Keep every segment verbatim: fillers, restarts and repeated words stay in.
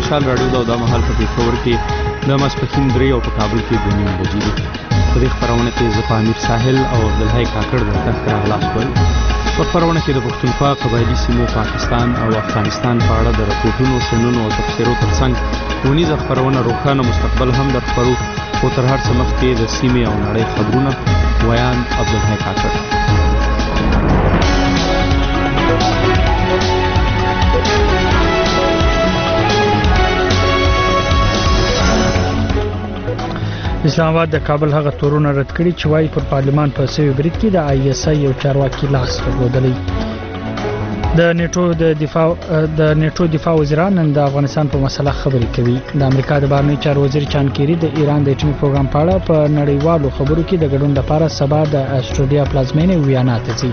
مشال راډیو دا د مهال په پېښور کې د ماسپښین درې او په کابل کې دوه نیم بجې دي. په دې خپرونه کې زه امیر ساحل او عبدالحی کاکړ درته راغلاس کول. په خپرونه کې د پښتونخوا قبایلي سیمو پاکستان او افغانستان په اړه د راپورټونو شنونو او تبصرو ترڅنګ ټولنیزه خپرونه روښانه مستقبل هم در خپرو. خو تر هر څه مخکې د سیمې او نړۍ خبرونه. ویان عبدالحی کاکړ. اسلام آباد د کابل هغه تورونه رد کړي چې وايي پر پارلمان په سوي برید کې د آی اس آی یو چارواکي لاس درلودلی. د نیټو د دفاع د نیټو دفاع وزیران نن د افغانستان په مسله خبرې کوي. د امریکا د بهرنی چارو وزیر چان کیری د ایران د اټومي پروګرام په اړه په نړیوالو خبرو کې د ګډون لپاره سبا د استرالیا پلازمینې ویانا ته ځي.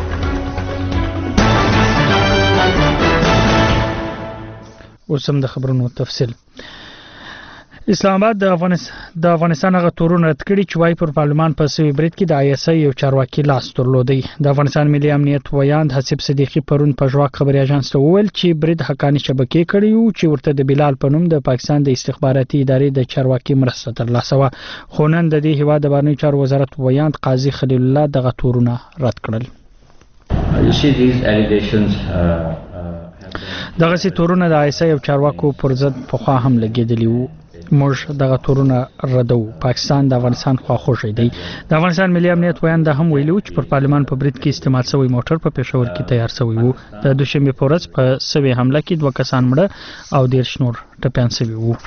اوس هم د خبرونو تفصیل. اسلام آباد د افغانستان د افغانستان هغه تورونه رد کړي چې وايي پر پارلمان په سوي برید کې د آی اس آی یو چارواکي لاس درلودی. د افغانستان ملي امنیت ویاند حسیب صدیقی پرون په ژواک خبري اژانس ته وویل چې برید حقانی شبکې کړي وو چې ورته د بلال په نوم د پاکستان د استخباراتي ادارې د چارواکي مرسته ترلاسه و. خو نن د دې هیواد د بهرنی چارو وزارت ویاند قاضي خلیل الله دغه تورونه رد کړل. دغه سي تورونه د آی اس آی یو چارواکو پر ضد په خوا هم لګیدلی وو. موږ دغه تورونه ردو. پاکستان د افغانستان خواخوږی دی. د افغانستان ملي امنیت ویاند هم ویلو چې پر پارلمان په برید کې استعمال شوی موټر په پېښور کې تیار شوی وو. د دوشنبه په ورځ په سوي حمله کې دوه کسان مړه او ډیر شنور ټپيان شوي وو.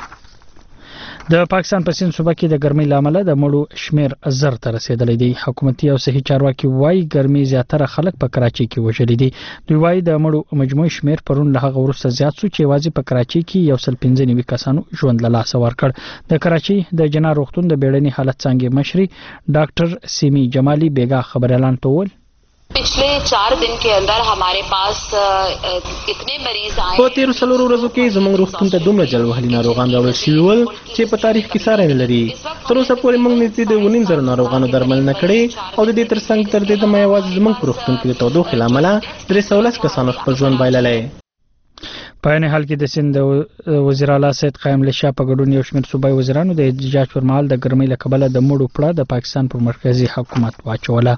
د پاکستان په سیند صوبه کې د ګرمۍ لامل د مړو شمیر زر ته رسیدلی دی. حکومتي او صحي چارواکي وایي ګرمۍ زیاتره خلک په کراچۍ کې وژلي دي. دوی وایي د مړو مجموعي شمیر پرون له هغه وروسته زیات شو چې یوازې په کراچۍ کې یو سل پنځه نوي کسانو ژوند له لاسه ورکړ. د کراچۍ د جنا روغتون د بیړني حالت څانګې مشري ډاکټر سیمی جمالي بیگا خبر اعلان کول. पिछले चार दिन के अंदर हमारे पास इतने मरीज आए په تیرو څلورو ورځو کې زموږ روغتون ته دومره جلوهلي ناروغان راوړل شوي ول چې په تاریخ کې ساری نه لري. تر اوسه پورې موږ نږدې د اووه نیم زرو ناروغانو درملنه کړې او د دې ترڅنګ تر دې دمه یوازې زموږ په روغتون کې د تودوخې له امله درې سوه لس کسانو خپل ژوند بایللی. په عین حال کې د سیند وزیر اعلی سید قائم الله شاه په ګډون یو شمېر صوبایي وزیرانو د احتجاج پر مهال د ګرمۍ له کبله د مړو پړه د پاکستان پر مرکزي حکومت واچوله.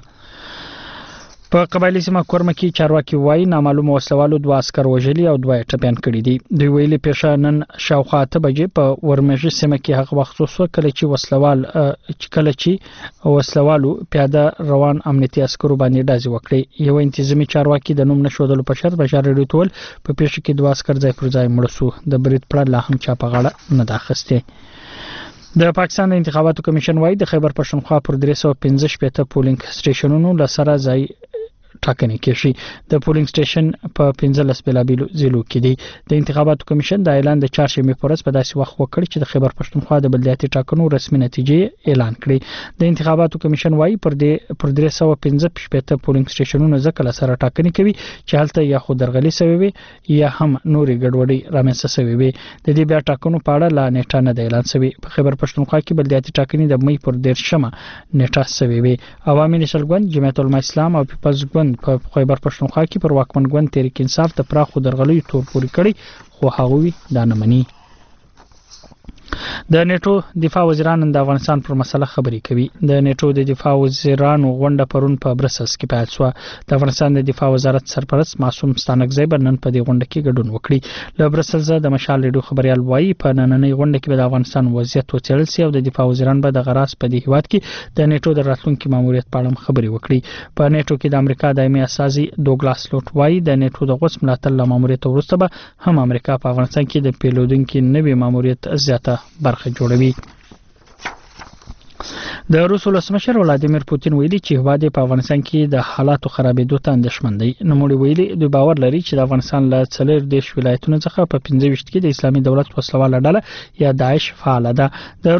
په قبایلی سیمه کورمه کې چارواکي وایي نامعلومه وسلوالو دوه عسکر وژلي او دوه ټپيان کړي دي. دوی ویلي پیښه نن شاوخوا اته بجې په ورمېږي سیمه کې هغه وخت وسو کله چې وسلوال کله چې وسلوالو پیاده روان امنیتي عسکرو باندې ډازې وکړي. یو انتظامی چارواکي د نوم نشودلو په شرط بشار ریډیو تول په پیښه کې دوه عسکر ځای پر ځای مړ شو. د برید پړه لا هم چا په غاړه نه ده اخیستې. د پاکستان د انتخاباتو کمیشن وایي د خیبر پښتونخوا پر درې سوه پنځه شپېته پولینګ سټیشنونو له سره ځای ټاکنې کېږي. د پولینګ سټیشن په پنځلس بېلابېلو ضلعو کې دي. د انتخاباتو کمیشن د اعلان د چهارشنبې په ورځ په داسې وخت وکړ چې د خیبر پښتونخوا د بلدیاتي ټاکنو رسمي نتیجې اعلان کړي. د انتخاباتو کمیشن وایي پر دې پر درې سوه پنځه شپېته پولینګ سټیشنونو ځکه له سره ټاکنې کوي چې هلته یا خو درغلي شوې وي یا هم نورې ګډوډۍ رامنځته شوې وي. د دې بیا ټاکنو په اړه لا نیټه نه ده اعلان شوې. په خیبر پښتونخوا کې بلدیاتي ټاکنې د مۍ پر دېرشمه نیټه شوې وي. عوامي نېشنل ګوند، جمعیت العلماء اسلام او پیپلز ګوند په خیبر پښتونخوا کې پر واکمن ګوند تحریک انصاف د پراخو درغلیو تور پورې کړي خو هغوی دا نه مني. د نیټو دفاع وزیران د افغانستان پر مسله خبرې کوي. د نیټو د دفاع وزیرانو غونډه پرون په برسلز کې پیل شوه. د افغانستان د دفاع وزارت سرپرست معصوم ستانکزی به نن په دې غونډه کې ګډون وکړي. له برسلز د مشال ریډیو خبريال وایي په نننۍ غونډه کې به د افغانستان وضعیت وڅېړل شي او د دفاع وزیران به د غراس په دې هیواد کې د نیټو د راتلونکي ماموریت په اړه خبرې وکړي. په نیټو کې د امریکا دایمي استازي دوګلاس لوټ وایي د نیټو د غوڅ ملاتړ له ماموریت وروسته به هم امریکا په افغانستان کې د پیلودونکو نوي ماموریت زیاته برخه جوړوي. د روس ولسمشر ولادیمیر پوتین ویلي چې هیواد په افغانستان کې د حالاتو خرابېدو ته اندېښمن دی. نوموړي ویلي دوی باور لري چې د افغانستان له څلور دیش ولایتونو څخه په پنځه ویشت کې د اسلامي دولت وسلواله ډله یا داعش فعال ده. د روس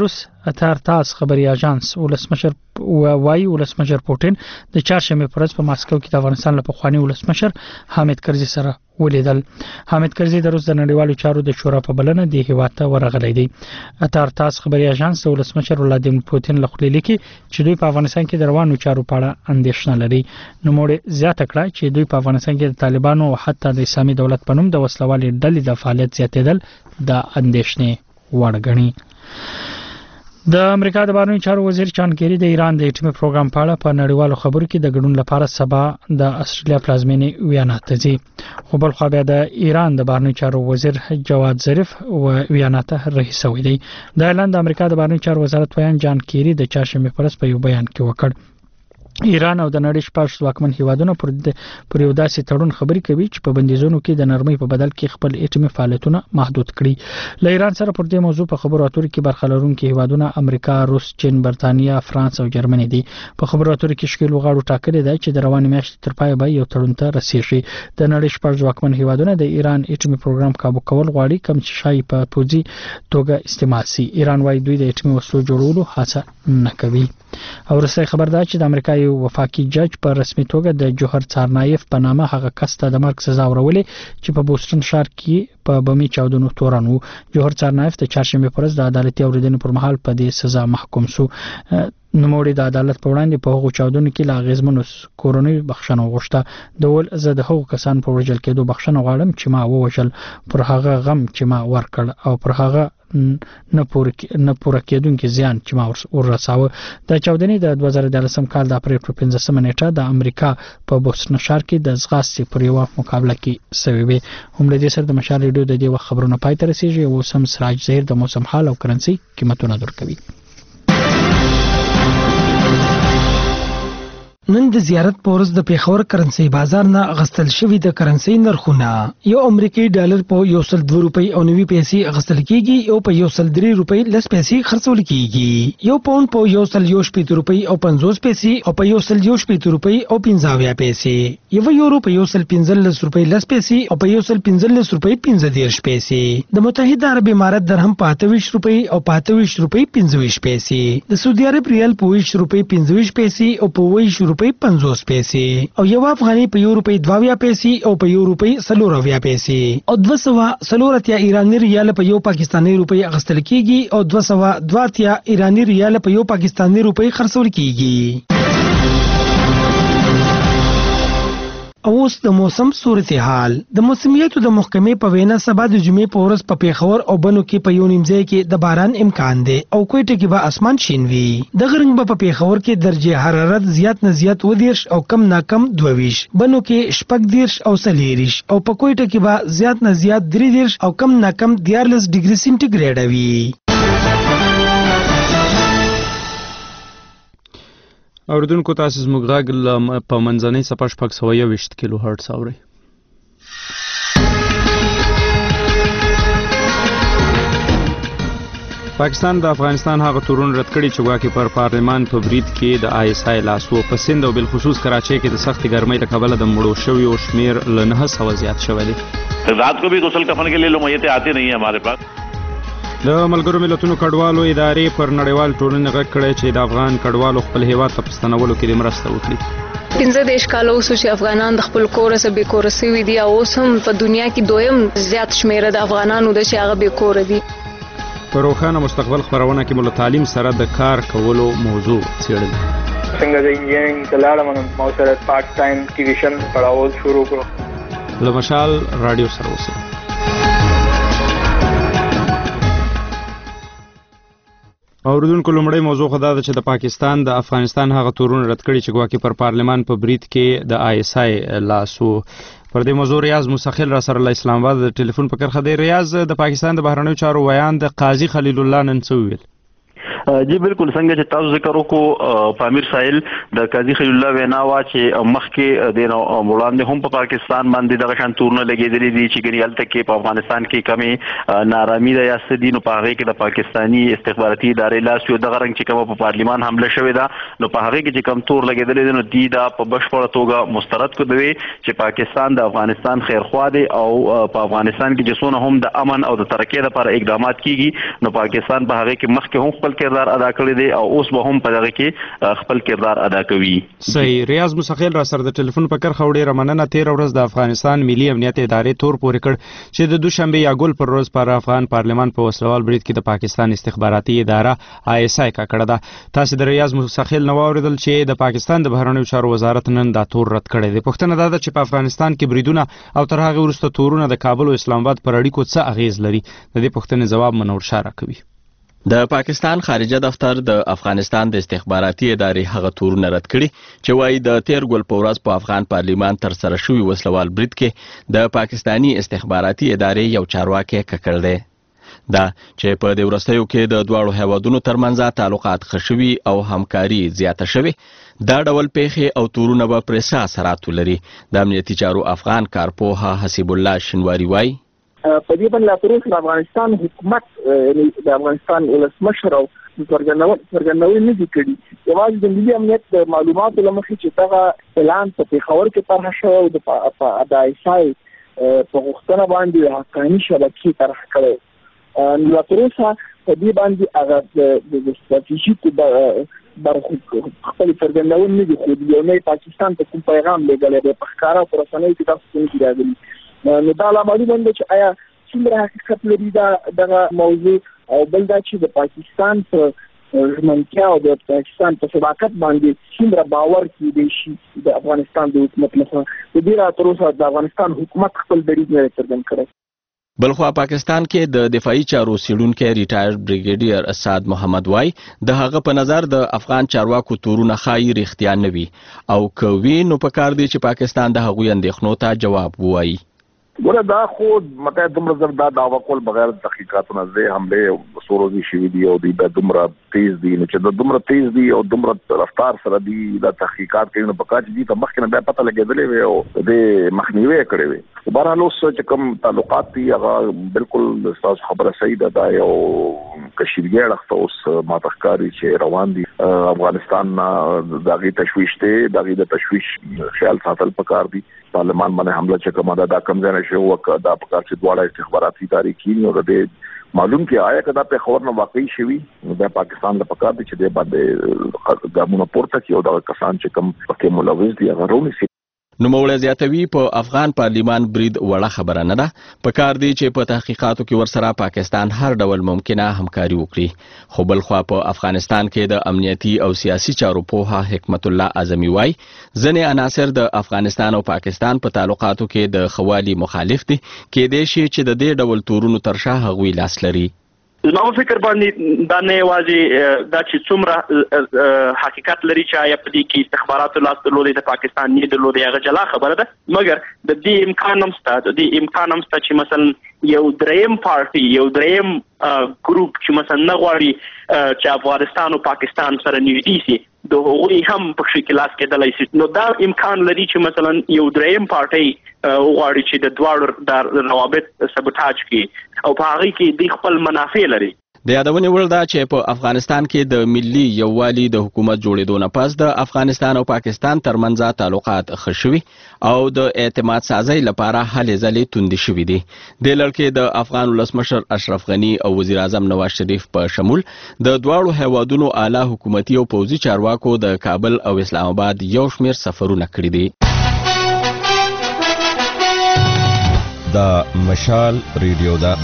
اتار تاس خبري اژانس ولسمشر وایي ولسمشر پوتین د چهارشنبه پر ورځ په ماسکو کې د افغانستان لپاره خواني ولسمشر حامد کرزي سره ولیدل. حامد کرزي د روس د نړیوالو چارو د شورا په بلنه د هیواد ته ورغلی دی. اتار تاس خبري اژانس ولسمشر ولادیمیر پوتین له خپل لیکي چې دوی په افغانستان کې د روانو چارو په اړه اندېښنه لري. نو موږ زیاته کړه چې دوی په افغانستان کې د طالبانو او حتی د اسلامي دولت په نوم د وسلوالې ډلې د فعالیت زیاتېدل د اندېښنې وړ ګڼي. د امریکا د بهرنیو چارو وزیر جان کیری د ایران د اټومي پروګرام په اړه په نړیوالو خبرو کې د ګډون لپاره سبا د استرالیا پلازمینې ویانا ته ځي. خو بل خو بیا د ایران د بهرنیو چارو وزیر جواد ظریف و ویانا ته رهي شوی دی. د اعلان د امریکا د بهرنیو چارو وزارت ویان جان کیری د چهارشنبه پر ورځ په یو بیان کې وکړ. ایران او د نړۍ شپږ ځواکمن هیوادونو پر پر یو داسې تړون خبري کوي چې په بندیزونو کې د نرمۍ په بدل کې خپل اټومي فعالیتونه محدود کړي. له ایران سره پر دې موضوع په خبرو اترو کې برخه لرونکي هیوادونه امریکا، روس، چین، برتانیا، فرانس او جرمني دي. په خبرو اترو کې شکیل وغاړو ټاکلي دی چې د روانې میاشتې تر پای به یو تړون ته رسیږي. د نړۍ شپږ ځواکمن هیوادونه د ایران اټومي پروګرام کابو کول غواړي کوم چې شای په پوزي توګه استعمال شي. ایران وايي دوی د اټومي وسلو جوړولو هڅه نه کوي. او رسۍ خبر ده چې د امریکا یو وفاقي جج په رسمي توګه د جوهر څارنایف په نامه هغه کس ته د مرګ سزا ورولې چې په بوسټن ښار کې په بمي چاودنو تورن وو. جوهر څارنایف د چهارشنبه پر ورځ د عدالتي اوریدنې پر مهال په دې سزا محکوم شو. نوموړي د عدالت په وړاندې په هغو چاودنو کې لا غیزمنو کورونی بخښنه وغوښته. د ول زه د هغو کسان په وژل کېدو بخښنه غواړم چې ما ووژل، پر هغه غم چې ما ورکړ او پر هغه نه پوره نه پوره کېدونکي زیان چې ما ورساوه. د چاودنې د دوه زره ديارلسم کال د اپریل په پنځمه نیټه د امریکا په بوسټن ښار کې د ځغاستې پر یو مقابله کې شوې وي. هم له دې سره د مشال ریډیو د دې وخت خبرونه پای ته رسیږي. او سم سراج زهیر د موسم حال او کرنسي قیمتونه درکوي. نن د زیارت پورز د پیښور کرنسي بازار نه غستل شوی د کرنسي نرخونه یو امریکایي ډالر په یو سل دوه روپۍ او نوي پیسې غستل کیږي او په یو سل درې روپۍ لس پیسې خرڅول کیږي. یو پاوند په یو سل یو شپږ روپۍ او پنځوس پیسې او په یو سل یو شپږ روپۍ او پنځه پیسې. یو یورو په یو سل پنځلس روپۍ لس پیسې او په یو سل پنځلس روپۍ پنځه دیرش پیسې. د متحده عرب امارات درهم په اته ویشت روپۍ او په اته ویشت روپۍ پنځه ویشت پیسې. د سعودي عرب ریال په ویشت روپۍ پنځه ویشت پیسې او په ویشت روپۍ پنځوس پیسې. او یو افغاني په یو روپۍ دوه پیسې او په یو روپۍ څلور پیسې. او دوه سوه څلور اتیا ایراني ریال په یو پاکستاني روپۍ اخیستل کیږي او دوه سوه دوه اتیا ایراني ریال په یو پاکستاني روپۍ خرڅول کیږي. اوس د موسم صورتحال. د موسمیاتو د محکمې په وینا سبا د جمعې په ورځ په پیښور او بنو کې په یو نیم ځای کې د باران امکان دی او کوټه کې به اسمان شین وي. د غرنګ په پیښور کې درجه حرارت زیات نه زیات ودیش او کم نه کم دوه ویش، بنو کې شپږ دیرش او څلېرویشت او په کوټه کې به زیات نه زیات درې دیرش او کم نه کم دیارلس ډیګري سینټیګریډ وي. اوریدونکو تاسو زموږ غږ په منځنۍ څپه شپږ سوه یوویشت کیلو هرټز اورئ. پاکستان د افغانستان هغه تورون رد کړي چې ګواکې پر پارلمان په برید کې د آی اس آی لاس و. په سند او بالخصوص کراچۍ کې د سختې ګرمۍ له کبله د مړو شویو شمیر له نهه سوه زیات شوی دی. رات کو بھی غسل کفن کے لیے لوگ میتیں آتے نہیں ہیں ہمارے پاس. د ملګرو ملتونو کډوالو ادارې پر نړیوال ټولنې غږ کړی چې د افغان کډوالو خپل هیواد ته په ستنولو کې مرسته وکړي. پنځه دېرش کاله اوس چې افغانان د خپل کوره څخه بې کوره سوي دي او اوس هم په دنیا کې دویم زیات شمیره د افغانانو ده چې هغه بې کوره دي. په روښانه مستقبل خپرونه کې مو له تعلیم سره د کار کولو موضوع څېړل. څنګه د انجینرینګ ته لاړم نو ما سره پارټ ټایم ټیوشن پړاول شروع کړو. له مشال رادیو سره اوسئ. اوریدونکو لومړی موضوع خو دا ده چې د پاکستان د افغانستان هغه تورونه رد کړي چې ګواکې پر پارلمان په برید کې د آی اس آی لاس و. پر دې موضوع ریاض مستخیل را سره له اسلام آباد د ټلیفون په کرښه دی. ریاض، د پاکستان د بهرنیو چارو ویان د قاضي خلیل الله نن څه وویل؟ جی بالکل څنګه چې تاسو ذکر وکړو پامیر ساحل د قاضي خلیل الله وینا وا چې مخکې د وړاندې هم په پاکستان باندې دغه شان تورونه لګېدلي دي چې ګنې هلته کې په افغانستان کې کمې نارامي ده یا څه دي، نو په هغې کې د پاکستاني استخباراتي ادارې لاس یو دغه رنګ چې کومه په پارلمان حمله شوې ده نو په هغې کې چې کوم تور لګېدلی دی نو دوی دا په بشپړه توګه مسترد کړی چې پاکستان د افغانستان خیرخوا دی او په افغانستان کې چې څونه هم د امن او د ترقۍ لپاره اقدامات کیږي نو پاکستان په هغې کې مخکې هم خپل کردار ادا کړی دی او اوس به هم په دغه کې خپل کردار ادا کوي. صحیح. ریاض مسخیل را سره د ټلیفون په کرخه وړي رمننه تیر ورځ د افغانستان ملي امنیت ادارې تور پورې کړ چې د دوشنبه یا ګل پر ورځ پر افغان پارلمان په وسلوال برید کې د پاکستان استخباراتي اداره آی اس آی کا کړه ده. تاسو د ریاض مسخیل نو اوریدل چې د پاکستان د بهرنیو چارو وزارت نن دا تور رد کړی دی. پښتنه دا ده چې په افغانستان کې بریدونه او تر هغه وروسته تورونه د کابل او اسلام آباد پر اړیکو څه اغیز لري؟ د دې پوښتنې جواب منور شاه راکوي. د پاکستان خارجه دفتر د افغانستان د استخباراتي ادارې هغه تورونه رد کړي چې وایي د تیر ګل په ورځ په افغان پارلیمان تر سره شوي وسلوال برید کې د پاکستانی استخباراتي ادارې یو چارواکي ککړ دی. دا چې په دې وروستیو کې د دواړو هیوادونو ترمنځ تعلقات ښه شوي او همکاري زیاته شوې، دا ډول پیښې او تورونه به پرې څه اثرات ولري؟ د امنیتي چارو افغان کارپوه حسیب الله شنواري وایي په دې باندې لا تر اوسه د افغانستان حکومت یعنی د افغانستان ولسمشر او څرګندونې نه دي کړي. یوازې د ملي امنیت د معلوماتو له مخې چې دغه اعلان په پېښور کې طرح شوی او د آی اس آی په غوښتنه باندې حقاني شبکې طرح کړی. نو لا تر اوسه په دې باندې هغه د ستراتیژیکو برخو خپل څرګندونې نه دي ښودلي او نه پاکستان ته کوم پیغام لېږلی دی په ښکاره په رسنیو کې تاسو څه نه دي راغلي. نو دا لا معلومه ده چې آیا څومره حقیقت لري دا دغه موضوع او بل دا چې د پاکستان په ژمنتیا او د پاکستان په صداقت باندې څومره باور کېدی شي د افغانستان د حکومت لخوا. د دې را تر اوسه د افغانستان حکومت خپل دریځ نه څرګند کړی. بلخوا پاکستان کې د دفاعي چارو څېړونکی ریټایر بریګیډیر اسعد محمد وای د هغه په نظر د افغان چارواکو تورونه ښایي رښتیا نه وي او که وي نو پکار دی چې پاکستان د هغوی اندېښنو ته جواب ووایي. ګوره دا خو مته دومره زر دا دعوا کول بغیر تحقیقاتو نه زه حمله سوروزي شوی دی او د دومره تیز دی نو چې د دومره تیز دی او دومره رفتار سره دی د تحقیقات کوي نو پکاج دي ته مخکې نه بیا پته لګېدلې وي او د مخنیوي کړی وي. بهرحال اوس چې کوم تعلقات دي هغه بالکل تاسو خبره صحیح ده دا یو کشیدګي اړخ اوس ما تخکاری چې روان دي افغانستان دغه تشویش ته دغه د تشویش خیال ساتل پکار دي. پارلمان باندې حمله چې کومه ده دا کم ځای نشو وکړه دا په کار چې دواړه استخباراتي ادارې کینی او د معلوم کې آیا کدا په خبر نه واقعي شوی د پاکستان د پکار دي چې د باندې ګامونه پورته کیو دا کسان چې کوم پکې ملوث دي هغه رونی نوموړی زیاتوي په افغان پارلیمان برید وړه خبره نه ده، پکار دی چې په تحقیقاتو کې ورسره پاکستان هر ډول ممکنه همکاري وکړي. خو بلخوا په افغانستان کې د امنیتي او سیاسي چارو پوهه حکمت الله اعظمي وای ځینې عناصر د افغانستان او پاکستان په تعلقاتو کې د خوالي مخالف دي، کېدای شي چې د دې ډول تورونو تر شا هغوی لاس لري. زما فکر باندې دا نه یوازې دا چې څومره حقیقت لري چې آیا په دې کې استخباراتو لاس درلودې د پاکستان نه درلودې هغه جلا خبره ده، مګر د دې امکان هم شته د دې امکان هم شته چې مثلا یو دریم پارټي یو دریم ګروپ چې مثلا نه غواړي چې افغانستان او پاکستان سره نږدې شي د هغوی هم په شکل لاس کېدلی شي. نو دا امکان لري چې مثلا یو دریم پارټي وغواړي چې د دواړو د روابط سبوتاج کړي او په هغې کې د خپل منافع لري. د یادونې وړ ده چې په افغانستان کې د ملي یووالي د حکومت جوړېدو نه پس د افغانستان او پاکستان ترمنځ تعلقات ښه شوي او د اعتماد سازۍ لپاره هلې ځلې توندې شوي دي. دې لړ کې د افغان ولسمشر اشرف غني او وزیر اعظم نواز شریف په شمول د دواړو هیوادونو اعلی حکومتي او پوځي چارواکو د کابل او اسلام آباد یو شمېر سفرونه کړي دي. دا مشال ریډیو ده.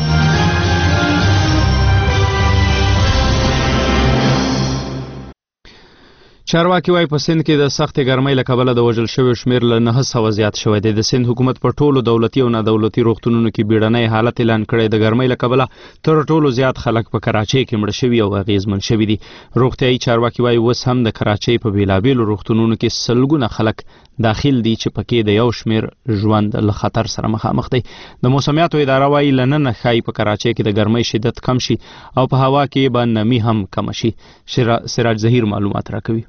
چارواکي وايي په سند کې د سختې ګرمۍ له کبله د وژل شویو شمېر له نهه سوه زیات شوی دی. د سند حکومت په ټولو دولتي او نادولتي روغتونونو کې بیړنی حالت اعلان کړی. د ګرمۍ له کبله تر ټولو زیات خلک په کراچۍ کې مړه شوي او اغېزمن شوي دي. روغتیایي چارواکي وايي اوس هم د کراچۍ په بېلابېلو روغتونونو کې سلګونه خلک داخل دي چې پکې د یو شمېر ژوند له خطر سره مخامخ دی. د موسمیاتو اداره وايي له ننه ښایي په کراچۍ کې د ګرمۍ شدت کم شي او په هوا کې به نمي هم کمه شي. سراج ظهیر معلومات راکوي.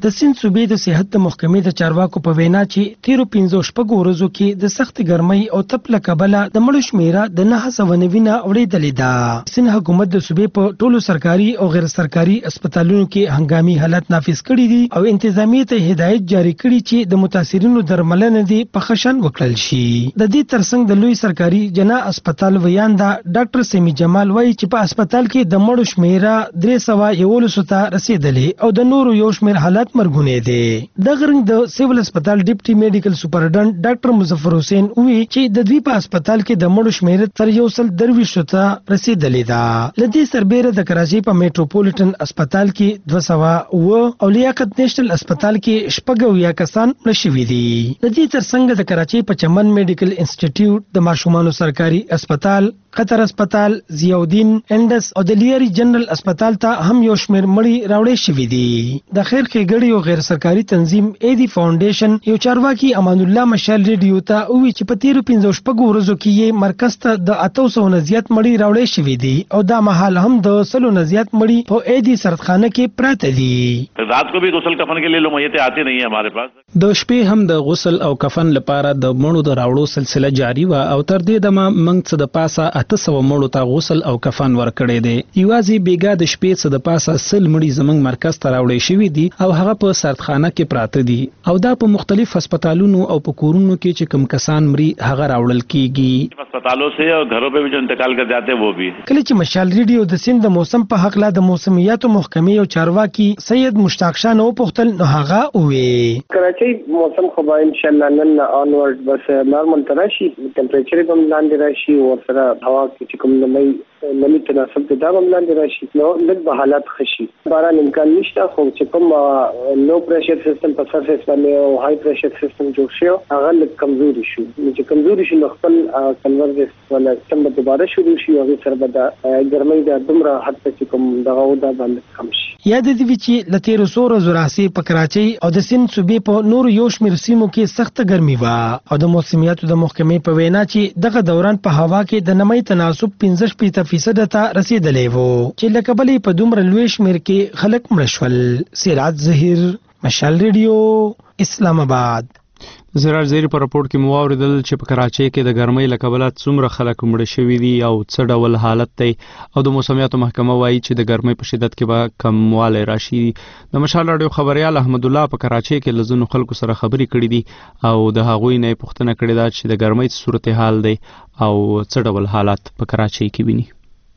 د سند صوبې د صحت د محکمې د چارواکو په وینا چې تیرو پنځه شپږ ورځو کې د سخت ګرمۍ او تپ له کبله د مړو شمیره د نه سوه نوي نه اوریدلې ده. سند حکومت د صوبې په ټولو سرکاري او غیر سرکاري هسپتالونو کې هنګامي حالت نافذ کړي دي او انتظامیه ته هدایت جاری کړي چې د متاثرینو درملنه دي په خشن وکړل شي. د دې ترڅنګ د لوی سرکاري جنا هسپتال ویاندا ډاکټر سیمی جمال وایي چې په هسپتال کې د مړو شمیره درې سوه یولسو ته رسیدلې او د نورو یو شمېر حالات مرګونی دی. دغه رنګ د سیول هسپتال ډیپټي میډیکل سپرډنټ ډاکټر مظفر حسین وی چې د دوی په هسپتال کې د مړو شمېر تر یو سل درویشتو ته رسیدلې ده. لدې سربېره د کراچۍ په میټروپولیټن هسپتال کې دوه سوه اوه او لیاقت نیشنل هسپتال کې شپږ اویا کسان مړه شوي دي. د دې ترڅنګ د کراچۍ په چمن میډیکل انسټیټیوټ د ماشومانو سرکاري هسپتال قطر هسپتال ضیاءالدین انډس او د لیاري جنرال هسپتال ته هم یو شمېر مړي راوړې شوي دي. د خیر ښېګړې او غیر سرکاري تنظیم ایدي فاونډیشن یو چارواکي امان الله مشال ریډیو ته وویل چې په تیرو پنځه شپږو ورځو کې یې مرکز ته د اتو سوو نه زیات مړي راوړې شوي دي او دا مهال هم د سلو نه زیات مړي په ایدي سردخانه کې پراته دي. رات کو بھی غسل کفن کے لیے لوگ میتیں آتی نہیں ہیں ہمارے پاس. د شپې هم د غسل او کفن لپاره د مړو د راوړو سلسله جاری و او تر دې دمه موږ څه د پاسه اته سوه مړو ته غسل او کفن ورکړی دی. یوازې بیګا د شپې څه د پاسه سل مړي زموږ مرکز ته راوړی شوي دي او هغه په سردخانه کې پراته دي او دا په مختلف هسپتالونو او په کورونو کې چې کوم کسان مري هغه راوړل کیږي. هسپتالوں سے اور گھروں پہ بھی جو انتقال کر جاتے ہیں وہ بھی. کله چې مشال ریډیو د سند د موسم په حق لا د موسمیاتو محکمې او چارواکي سید مشتاق شاه نو پختل نو هغه وې کراچۍ موسم خو به ان شاء الله نن اونورډ بس نارمل تراشي ټمپریچر هم لاندې راشي او سره هوا کې کوم نمای نمی تناسب د دا هم لاندې راشي نو لږ به حالات خشي. باران امکان نشته خو چې کوم لو پریشر سیستم په سرفیس باندې او های پریشر سیستم جوړ شي هغه لږ کمزوري شو. چې کمزوري شي نو خپل کنورجنس ولا سم به دوباره شروع شي او سره به د ګرمۍ د دومره حد ته کوم دغه ودا باندې کم شي. یاد دي چې لته رسور زراسي په کراچۍ او د سند صوبې په نور یو شمېر سیمو کې سخت ګرمي و او د موسمیاتو د محکمې په وینا چې دغه دوران په هوا کې د نمی تناسب پنځه شپېته فیصد ته رسیدلې وو چې لکه بلې په دومره لوی شمېر کې خلک مړه شول. سراج ظهیر مشال ریډیو اسلام آباد. زراج زیری په راپورټ کې مو واوریدل چې په کراچۍ کې د ګرمۍ له کبله څومره خلک مړه شوي دي او څه ډول حالت دی او د موسمیاتو محکمه وایي چې د ګرمۍ په شدت کې به کموالی راشي. د مشال راډیو خبریال احمد الله په کراچۍ کې له ځینو خلکو سره خبرې کړې دي او د هغوی نه یې پوښتنه کړې ده چې د ګرمۍ څه صورتحال دی او څه ډول حالات په کراچۍ کې ویني.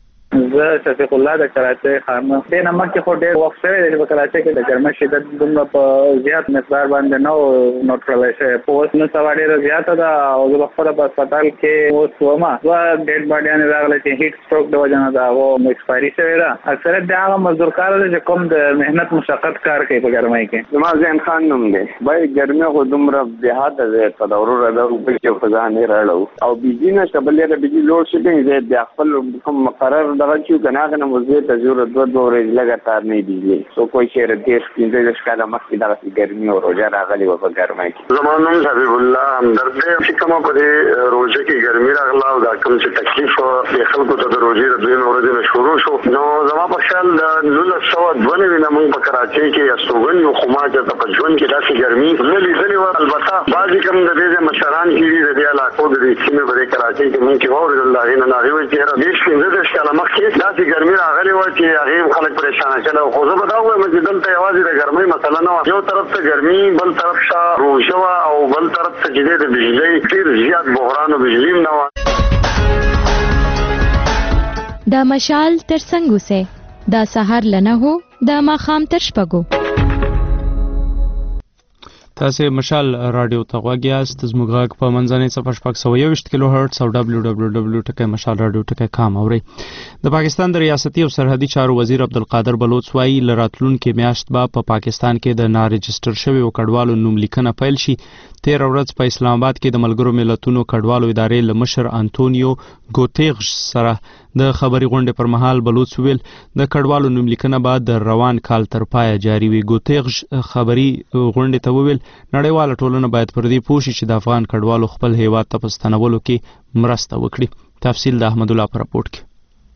زه شفیق الله د کراچۍ خانه د نمک کې خو ډېر وخت شوی دی په کراچۍ کې د ګرمۍ شدت دومره په زیات مقدار باندې نه نوټ کړلی شوی په اوس نن سبا ډېره زیاته ده او زه پخپله په هسپتال کې اوس ومه دوه ډېډ باډیانې راغلی چې هیټ سټروک د وجې نه د هغو ایکسپایري شوې ده. اکثریت د هغه مزدور کار دی چې کوم د محنت مشقت کار کوي په ګرمۍ کې. زما ذهن خان نوم دی بای ګرمۍ خو دومره بېحده دی په د ورور د روپۍ کې خو ځان یې راړو او بجلي نشته بل یې د بجلي لوډ شیډینګ دی بیا خپل کوم مقرر دغه چې که نه هغه نه مزدور ته ضرورت دوه دوه ورځې لګاتار نه بجلي سو کوئی چېرې دېرش پنځه دېرش کاله مخکې دغسې ګرمي او روژه راغلې وه په ګرمۍ کې. زما نوم حبیب الله همدرد دی چې کومه په دې روژه کې ګرمي راغله او دا کوم چې تکلیف د خلکو ته د روژې د دویمې ورځې نه شروع شو نو زما په خیال د نولس سوه دوه نوي نه موږ په کراچۍ کې استوګن یو خو ما چېرته په ژوند کې داسې ګرمي نه لیدلې وه. البته بعضې کوم د دې مشران چې دي د دې علاقو د دې سیمې په دې کراچۍ کې موږ چې واورېدل د هغې نه نو هغې وایي چې یاره دېرش پنځه دېرش کاله مخکې داسې ګرمي راغلې وه چې هغې هم خلک پریشانه کړل. خو زه به دا ووایم چې دلته یوازې د ګرمۍ مسله نه وه یو طرف ته ګرمي بل طرف ته روژه وه او بل طرف ته چې دی د بجلۍ ډېر زیات بحران او بجلي هم نه وه. دا مشال تر څنګ اوسئ دا سهار له نهو دا ماښام تر شپږو. تاسې مشال راډیو ته غوږ یاست. زموږ غږ په منځنۍ څپه شپږ سوه یوویشت کیلو هرټز او ډبلیو ډبلیو ډبلیو ټکی مشال راډیو ټکی کام اورئ. د پاکستان د ریاستي او سرحدي چارو وزیر عبدالقادر بلوچ وایي له راتلونکې میاشت به په پاکستان کې د نارجسټر شویو کډوالو نوم لیکنه پیل شي. تېره ورځ په اسلام آباد کې د ملګرو ملتونو کډوالو ادارې له مشر انتونیو ګوتیغز سره د خبري غونډې پر مهال بلوچ ویل د کډوالو نوم لیکنه به د روان کال تر پایه جاري وي. ګوتیغز خبري غونډې ته وویل نړیواله ټولنه باید پر دې پوه شي چې د افغان کډوالو خپل هیواد ته په ستنولو کې مرسته وکړي. تفصیل د احمد الله په راپورټ کې.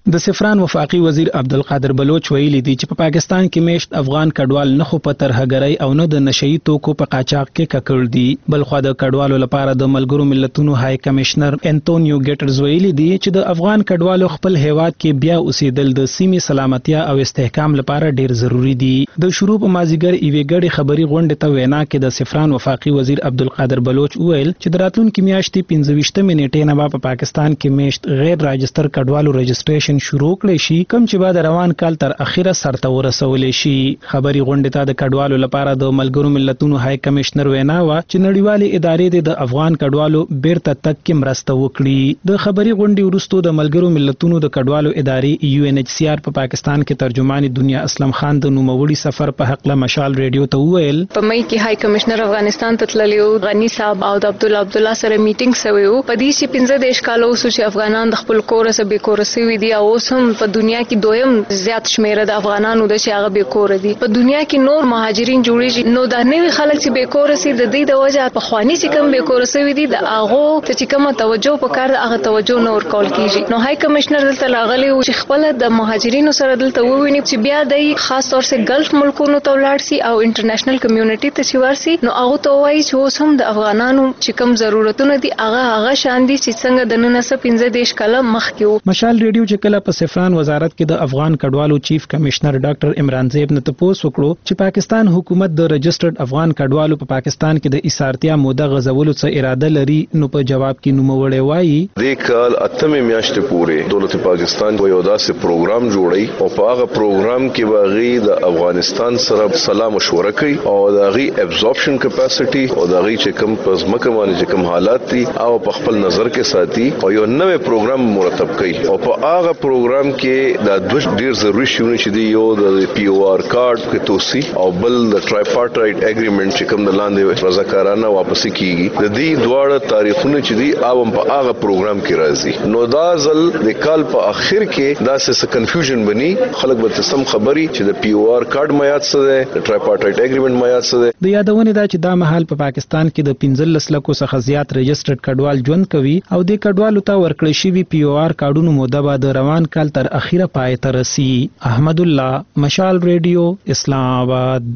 د سفران وفاقي وزیر عبدالقادر بلوچ ویلي دی چې په پاکستان کې میشت افغان کډوال نه خو په ترهګرۍ او نه د نشئی توکو په قاچاق کې ککړ دي، بلخو د کډوالو لپاره د ملګرو ملتونو های کمشنر انټونیو ګټرز ویلي دی چې د افغان کډوالو خپل هیواد کې بیا اوسېدل د سیمې سلامتیا او استحکام لپاره ډیر ضروری دي. د شروع په مازیګر ایوې ګډې خبري غونډې ته وینا کې د سفران وفاقي وزیر عبدالقادر بلوچ وویل چې د راتلونکي میاشتې پنځه ویشتمې نیټې نه په پاکستان کې میشت غیر راجستر کډوالو رجسټریشن شروع کړي شي، کوم چې بعد روان کال تر اخیره سرته ورسولې شي. خبري غونډې ته د کډوالو لپاره د ملګرو ملتونو های کمشنر وینا و چې نړیوالې ادارې د افغان کډوالو بیرته تک کې مرسته وکړي. د خبري غونډې وروسته د ملګرو ملتونو د کډوالو ادارې یو ان ایچ سی آر په پاکستان کې ترجمان دنیا اسلم خان د نوموړي سفر په حق له مشال ریډیو ته وویل په مې کې های کمشنر افغانستان ته تللی و، غنی صاحب او د عبد الله عبد الله سره میټینګ شوی و. په دې چې پنځه دیش کال اوسو چې افغانان د خپل کور سره به کور سوي دي او هم په دنیا کې دویم زیات شمیره د افغانانو د چې هغه به کور دي. په دنیا کې نور مهاجرین جوړیږي، نو دا نوې خلک چې به کور سي د دې د وجه په خواني چې کوم به کور سوي دي د هغه ته چې کومه توجه په کار هغه توجه نور کول کیږي. نو های کمشنر دلته لاغلی او چې خپل د مهاجرینو سره دلته وویني چې بیا د خاص طور سره ګلف ملکونو ته ولاړ سي او انټرنیشنل کمیونټي ته شي ورسي، نو هغه ته وایي چې اوس هم د افغانانو چې کوم ضرورتونه دي هغه هغه شان دي چې څنګه د نن څخه پنځه دیش کاله مخکې. مشال ریډیو چې کله په سفران وزارت کې د افغان کډوالو چیف کمشنر ډاکټر عمران زیب نه تپوس وکړو چې پاکستان حکومت د رجسټرډ افغان کډوالو په پاکستان کې د ایثارتیا موده غزولو څخه اراده لري، نو په جواب کې نوموړی وایي د کال اتمې میاشتې پورې دولت پاکستان یو داسې پروګرام جوړي او په هغه پروګرام کې باغی د افغانستان سره سلام مشوره کوي او د غي ابزورپشن کیپاسټي او د غي چې کوم پزماکه باندې چې کوم حالات دي او په خپل نظر کې ساتي او یو نوې پروګرام مرتب کوي. او په هغه پروګرام کې د دوه ډیر ضروري شونه چې دی یو د پی او آر کارت کې توسي او بل د ټرایپارټایټ اګریمنت چې کوم د لاندې رضاکارانه واپس کیږي. د دې دواړه تاریخونه چې دی او په هغه پروګرام کې راځي. نو دا ځل د کال په اخر کې دا څه کنفیوژن بني، خلک به سم خبري چې د پی او آر کارت میات څه دی، د ټرایپارټایټ اګریمنت میات څه دی. د یادونه دا چې دا مهال په پاکستان کې د پنځلس لکو څخه زیات رجسټرډ کډوال ژوند کوي او د کډوالو ته ورکړل شوی پی او آر کارډونو موده به د روان کال تر اخیره پای ته رسي. احمد الله، مشال ریډیو، اسلام آباد.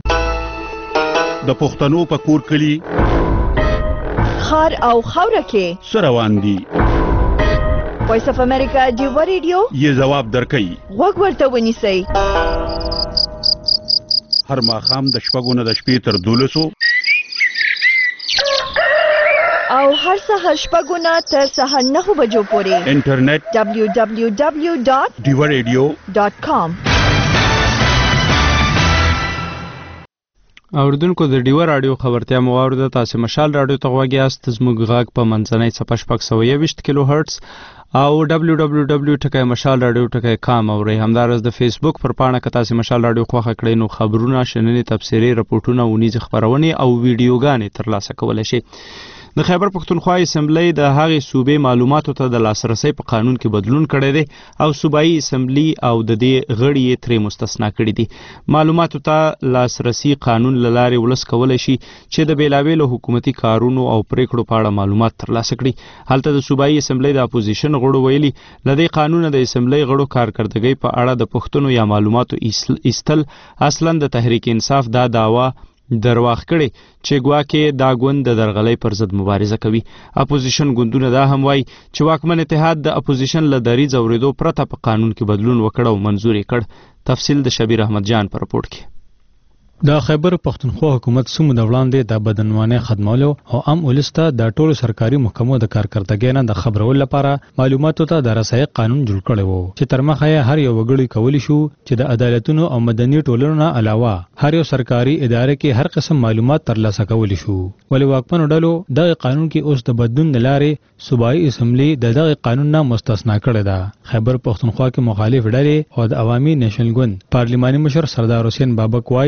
د پښتنو په کور کلی خار او خوره کې سروان دي. وایس اف امریکا دیو ریډیو یې جواب درکړي، وګ ورته ونیسئ. هر ماښام د شپږو نه د شپې تر دولسو او هر سهار شپږو نه تر سهار نهو بجو پورې انټرنیټ دبلیو دبلیو دبلیو ډاٹ ډیو ریډیو ډاٹ کام. اوردونکو د ډیو رادیو خبرتیا مواورده تاسو مشال رادیو ته غوږی است زموږ غږ په منځنۍ صفحه شپږ سوه یوویشت کیلو هرتز او دبلیو دبلیو دبلیو ټکی مشال رادیو ټکی کام اورئ. همدارس د فیسبوک پر پاڼه که تاسو مشال رادیو خوښه کړئ نو خبرونه، شننې، تبصرې، راپورټونه، ونیز خبرونه او ویډیوګانې ترلاسه کولی شئ. د خیبر پښتونخوا اسمبلی د هغې صوبې معلوماتو ته د لاسرسي په قانون کې بدلون کړی دی او صوبایي اسمبلی او د دې غړي یې ترې مستثنا کړي دي. معلوماتو ته لاسرسي قانون له لارې ولس کولی شي چې د بېلابېلو حکومتي کارونو او پریکړو په اړه معلومات ترلاسه کړي. هلته د صوبایي اسمبلی د اپوزیشن غړو ویلي له دې قانونه د اسمبلی غړو کارکردګۍ په اړه د پوښتنو یا معلوماتو ایستل اصلا د تحریک انصاف دا دعوا درواغ کړي چې ګواکې دا ګوند د درغلۍ پر ضد مبارزه کوي. اپوزیشن ګوندونه دا هم وایي چې واکمن اتحاد د اپوزیشن له دریځ اورېدو پرته په قانون کې بدلون وکړ او منظور یې کړ. تفصیل د شبیر احمد جان په رپورټ کې. د خیبر پښتونخوا حکومت سمو د وړاندې د بدنوانه خدمولو او عام ولسته د ټولو سرکاري محکمو د کارکړتګۍ نه د خبرولو لپاره معلوماتو ته د رسایي قانون جوړ کړی وو چې تر مخه یې هر یو وګړي کولی شو چې د عدالتونو او مدني ټولنو نه علاوه هر یو سرکاري ادارې کې هر قسم معلومات ترلاسه کولی شو. ولې واکمنو ډلو دغه قانون کې اوس د بدلون لارې صوبایي اسمبلی د دغه قانون نه مستثنا کړی ده. خیبر پښتونخوا کې مخالف ډلې او د عوامي نېشنل ګوند پارلماني مشر سردار حسین بابک وایي چې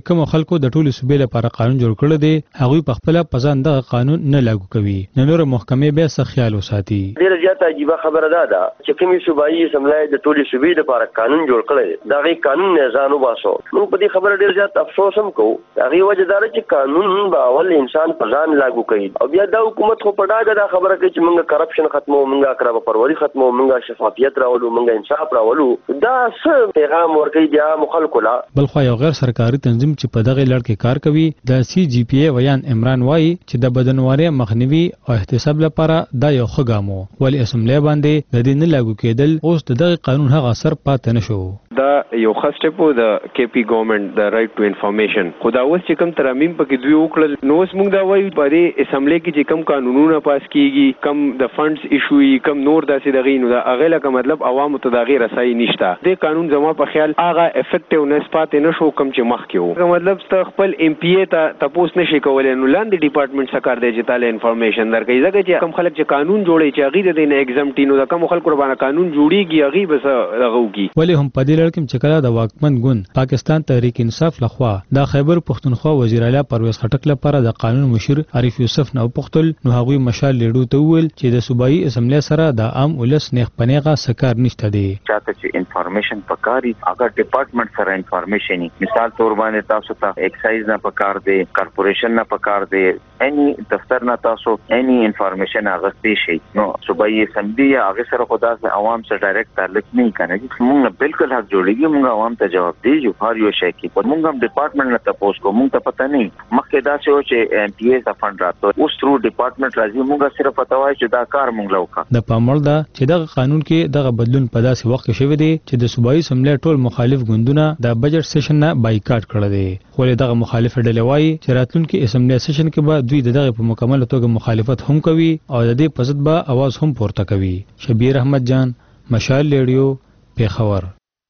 چې کوم خلکو د ټولو صوبې لپاره قانون جوړ کړی دی هغوی په خپل پزان دغه قانون نه لاګو کوي نو نور محکمې به څه خیال وساتي. ډیره زیاته عجیبه خبره ده دا چې کومي صوبایي اسمبلی د ټولو صوبې لپاره قانون جوړ کړی دا غي قانون نه ځانو باسو. نو په دې خبره ډیر زیات افسوس هم کوو. هغه وجه دا چې قانون به اول انسان په ځان لاګو کوي او بیا دا حکومت خو په ډاګه دا خبره کوي چې موږ کرپشن ختمو موږ اقرب پروری ختمو موږ شفافیت راولو موږ انصاف راولو. دا څه پیغام ورکوي بیا مخالکو لا. بل خو یو غیر سرکاري تنظیم چې په دغه لړ کې کار کوي د سی جی پی ای ویان عمران وایي چې د بدنواري مخنیوي او احتساب لپاره دا یو ښه ګام و ولې اسمبلی باندې د دې نه لاګو کېدل اوس د دغه قانون هغه اثر پاتې نه شو. دا یو ښه سټپ و د کې پی ګورنمنت د رائټ ټو انفارمیشن خو دا اوس چې کوم ترمیم پکې دوی وکړل نو اوس موږ دا وایو په دې اسمبلی کې چې کوم قانونونه پاس کیږي کم د فنډز ایشوي کم نور داسې دغه نو دا هغه لکه مطلب عوامو ته دغه رسایي نشته. د قانون زما په خیال هغه افیکټیونس پاتې نه شو کم چې مخ کې وو. مطلب ست خپل ایم پی ای ته تاسو نشي کولای نو لاندې ډپارټمنټ سکار دی چې تعالی انفارمیشن درکې ځکه چې کوم خلک چې قانون جوړي چې هغه د نه ایگزامټینو د کوم خلکو باندې قانون جوړیږي هغه بس دغوږي. ولې هم په دې لړ کې چې کله د واکمن ګوند پاکستان تحریک انصاف لخوا د خیبر پښتونخوا وزیر اعلی پرویز خټک لپاره د قانون مشیر عارف یوسف نو پختل نو هغوی مشال لیډو ته ویل چې د صوبایي اسمبلی سره د عام ولس نیغ پنیغه سکار نشته دی. چاته چې انفارمیشن پکاري اگر ډپارټمنټ سره انفارمیشن مثال تور باندې تاسو ته ایکسایز نه پکار دی کارپوریشن نه پکار دی اني دفتر نه تاسو اني انفارمیشن اغستې شي نو صوبایي اسمبلی هغه سره خدا سره عوام سره ډایرکټ تعلق نه کنه چې موږ بالکل حق جوړیږي موږ عوام ته جواب دیجو هر یو شي کې پر موږ هم ډپارټمنټ نه تاسو کو موږ ته پته نه مخکې دا چې او چې ام پی ایس فند راته اوس ترو ډپارټمنټ راځي موږ صرف پته وای چې دا کار موږ لوکا. د پامړ دا چې دغه قانون کې دغه بدلون په داسې وخت کې شوی دی چې د صوبایي اسمبلی ټول مخالف ګوندونه د بجټ سیشن نه بایکاټ کړی دی خو دغه مخالف ډلې وایي چې راتلونکي اسمبلی سیشن کې به دوی دغه په مکمل توګه مخالفت هم کوي او د دې په ضد به आवाज هم پورته کوي. شبیر احمد جان مشال ریډیو پیښور.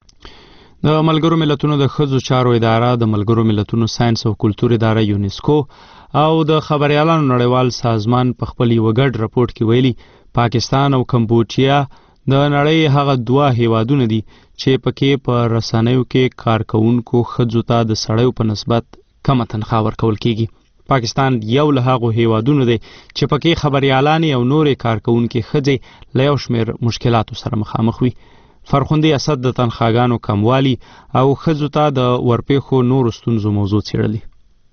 د ملګرو ملتونو د ښځو چارو اداره د ملګرو ملتونو ساينس او کلتور اداره یونیسکو او د خبريالانو نړیوال سازمان په خپل یو ګډ راپورټ کې ویلي پاکستان او کمبوډیا د نړۍ هغه دوه هیوادونه دي چې پکې په رسنیو کې کارکونکو ښځو ته د سړیو په نسبت کم تنخواه ورکول کیږي. پاکستان یو له هغه هیوادونو دی چې پکې خبريالان او نورې کارکونکو ښځې له یو شمېر مشکلاتو سره مخامخ وي. فرخوندي اسد د تنخواګانو کموالی او ښځو ته د ورپېښو نورو ستونزو موضوع څېړلې.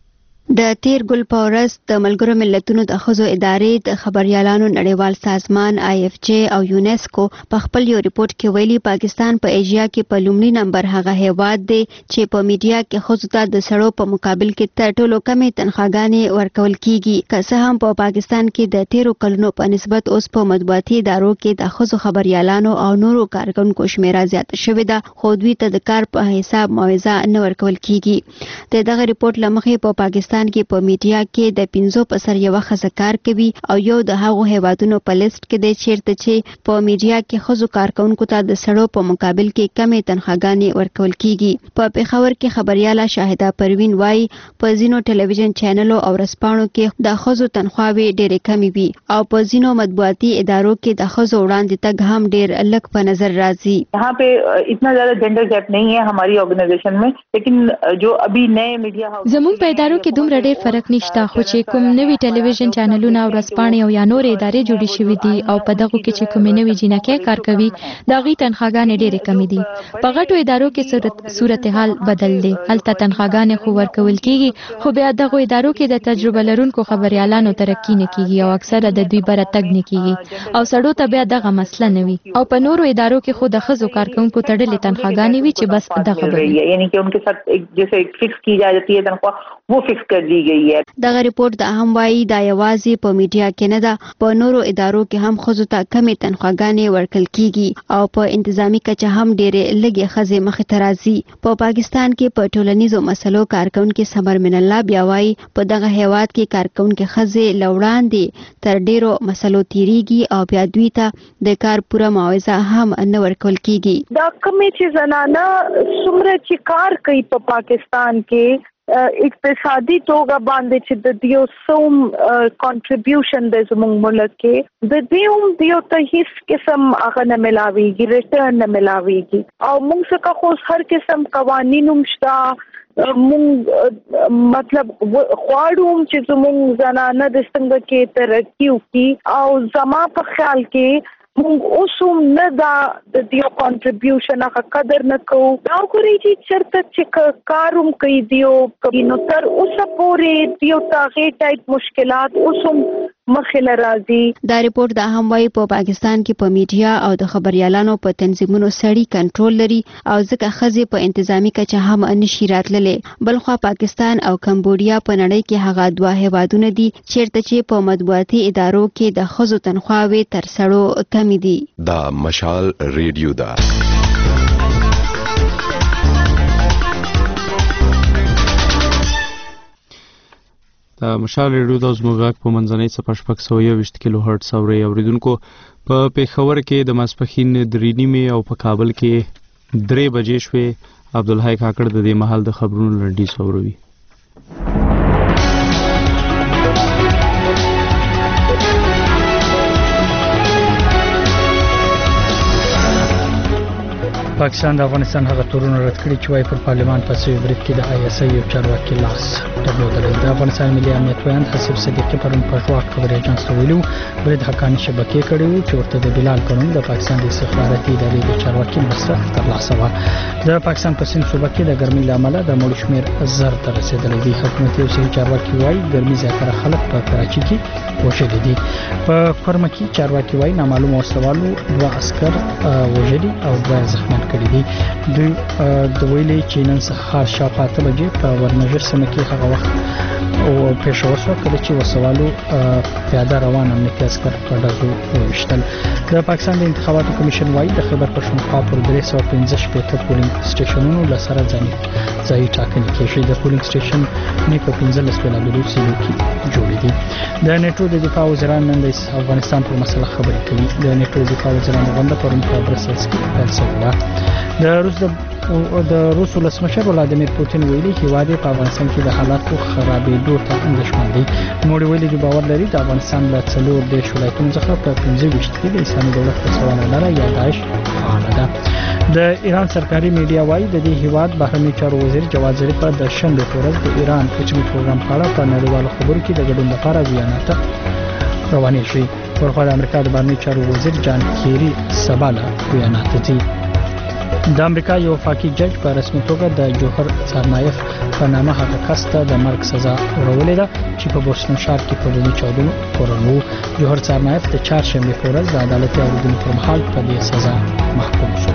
د تیر ګل په ورځ د ملګرو ملتونو د ښځو ادارې د خبريالانو نړیوال سازمان آی ایف جی او یونیسکو په خپل یو ریپورت کې ویلي پاکستان په ایشیا کې په لومړي نمبر هغه هیواد دی چې په میډیا کې ښځو ته د سړو په مقابل کې تر ټولو کمې تنخواګانې ورکول کیږي. که څه هم په پاکستان کې د تیرو کلونو په نسبت اوس په مطبوعاتي ادارو کې د ښځو خبريالانو او نورو کارکونکو شمیره زیاته شوې ده خو دوی ته د کار په حساب معاوضه نه ورکول کیږي. د دغه ریپورت لمخې په پاکستان کې په میډیا کې د پنځو په سر یو ښځه کار کوي او یو د هغو هیوادونو په لیست کې دی چیرته چې په میډیا کې ښځو کارکونکو ته د سړو په مقابل کې کمې تنخواګانې ورکول کیږي. په پیښور کې خبرياله شاهده پروین وایي په ځینو ټلویزیون چینلو او رسپاڼو کې د ښځو تنخواوې ډېرې کمې وي او په ځینو مطبوعاتي ادارو کې د ښځو وړاندې تګ هم ډېر لږ په نظر راځي. यहाँ पे इतना ज्यादा जेंडर गैप नहीं है हमारी ऑर्गेनाइजेशन में लेकिन जो अभी नए मीडिया زموږ په ادارو کې دومره ډېر فرق نشته خو چې کوم نوي ټلویزیون چینلونه او رسپاڼې او یا نور ادارې جوړې شوې دي او په دغه کې چې کوم نوي جنکې کار کوي دا غي تنخواګانې ډېرې کمې دي. په غټو ادارو کې صورتحال بدل دی هلته تنخواګانې خو ورکول کیږي خو بیا دغه ادارو کې د تجربه لرونکو خبريالانو ترقی نه کیږي او اکثره د دوی بره تګ نه کیږي او سړو ته بیا دغه مسله نه وي او په نورو ادارو کې خو د ښځو کارکونکو تړلې تنخواګانې وي چې بس دغه به یعنی कि उनके साथ एक जैसे फिक्स की जा जाती है तनख्वाह वो फिक्स कर दी गई है. دغه ریپورت د هم وایي دا یوازې په میډیا کې نه ده په نورو ادارو کې هم ښځو ته کمې تنخواګانې ورکول کیږي او په انتظامی کچه هم ډېرې لږې ښځې مخې ته راځي. په پاکستان کې په ټولنیزو مسلو کارکونکي سمر من الله بیا وایي په دغه هیواد کې کارکونکي ښځې له وړاندې تر ډېرو مسلو تیریږي او بیا دوی ته د کار پوره معاوضه هم نه ورکول کیږي. دا کمې چې زنانه څومره چې کار کوي په پاکستان کې اقتصادي توګه باندې چې د دیو سوم کنټریبیوشن د زموږ ملک کې د دیو دیو ته هیڅ قسم هغه نه ملاويږي ریټرن نه ملاويږي او موږ څخه خو هر قسم قوانینو مشته مونږ مطلب خواړو چې زموږ زنانه د څنګه کې ترقی وکړي او زما په خیال کې مونږ اوسم نه دا د دیو کنټریبیوشن هغه قدر نه کوو دا کوي چې چرته چې کاروم کوي دیو نو تر اوسه پورې دیو تاغه ټایپ مشکلات اوسم مخله راځي. دا ریپورت دا هم وايي په پاکستان کې په میډیا او د خبريالانو په تنظیمونو سړي کنټرول لري او ځکه خزي په انتظامی کچه هم نشي راتللې. بلخو پاکستان او کمبودیا په نړۍ کې هغه دوه هیوادونه دي چیرته چې په مطبوعاتي ادارو کې د خزو تنخواوي تر سړو کم دي. دا مشال ریډیو دا د مشال ریډیو د زموږ په منځنۍ صفحه شپږ سوه یوویشت کیلو هرټز اوري اوریدونکو په پیښور کې د ماسپښین درې نیمې او په کابل کې درې بجې شوې. عبدالحی کاکړ د دې مهال د خبرونو لنډیز اوروي. پاکستان د افغانستان هغه تورونه رد کړي چې وايي پر پارلمان په سوي برید کې د آی اس آی یو چارواکي لاس درلودلی. د افغانستان ملي امنیت ویاند حسیب صدیقي پرون په ژواک خبري اژانس ته ویلي برید حقاني شبکې کړي وو چې ورته د بلال قانون د پاکستان د استخباراتي ادارې د چارواکي مرسته ترلاسه وه. د پاکستان په سیند صوبه کې د ګرمۍ له امله د مړو شمېر زر ته رسېدلی دی. حکومتي او صحي چارواکي وايي ګرمۍ زیاتره خلک په کراچي کې وژلي دي. په کرمه کې چارواکي وايي نامعلومه وسلوالو دوه عسکر وژلي او دوه زخمیان کړي دي. دوی د ویلي چې نن سهار شاوخوا اته بجې په ورنژر سیمه کې هغه وخت او پیښه وشوه کله چې وسوالو پیاده روان امنیتي عسکر په ډزو وویشتل. د پاکستان د انتخاباتو کمیشن وايي د خیبر پښتونخوا پر درې سوه پنځه شپېته پولینګ سټیشنونو له سره ځاني ټاکنې کېږي. د پولینګ سټیشن نه په پنځلس بېلابېلو سیمو کې جوړې دي. د نیټو د دفاع وزیران نن د افغانستان پر مسله خبرې کوي. د نیټو دفاع وزیرانو غونډه پرون په برسلز کې پیل شوې وه. د روس د روس ولسمشر ولادیمیر پوتین ویلي هیواد په افغانستان کې د حالاتو خرابېدو ته اندېښمن دی. نوموړي ویلي چې باور لري د افغانستان له څلور دېرش ولایتونو څخه په پنځه ویشت کې د اسلامي دولت په سوانه ډله یا داعش فعاله ده. د ایران سرکاري میډیا وايي د دې هیواد بهرنی چارو وزیر جواد ظریف د شنبه په ورځ د ایران کوچنی پروګرام په اړه په نړیوالو خبرو کې د ګډون لپاره ویانا ته روانې شي. ورخوا د امریکا د بهرنی چارو وزیر جان کیری سبا له ویانا ته ځي. د امریکا یو وفاقي جج په رسمي توګه د جوهر څارنایف په نامه هغه کس ته د مرګ سزا ورولې ده چې په بوسټن ښار کې په ډلني چاودنو تورن و. جوهر څارنایف د چهارشنبې په ورځ د عدالتي اورېدنې پر مهال په دې سزا محکوم شو.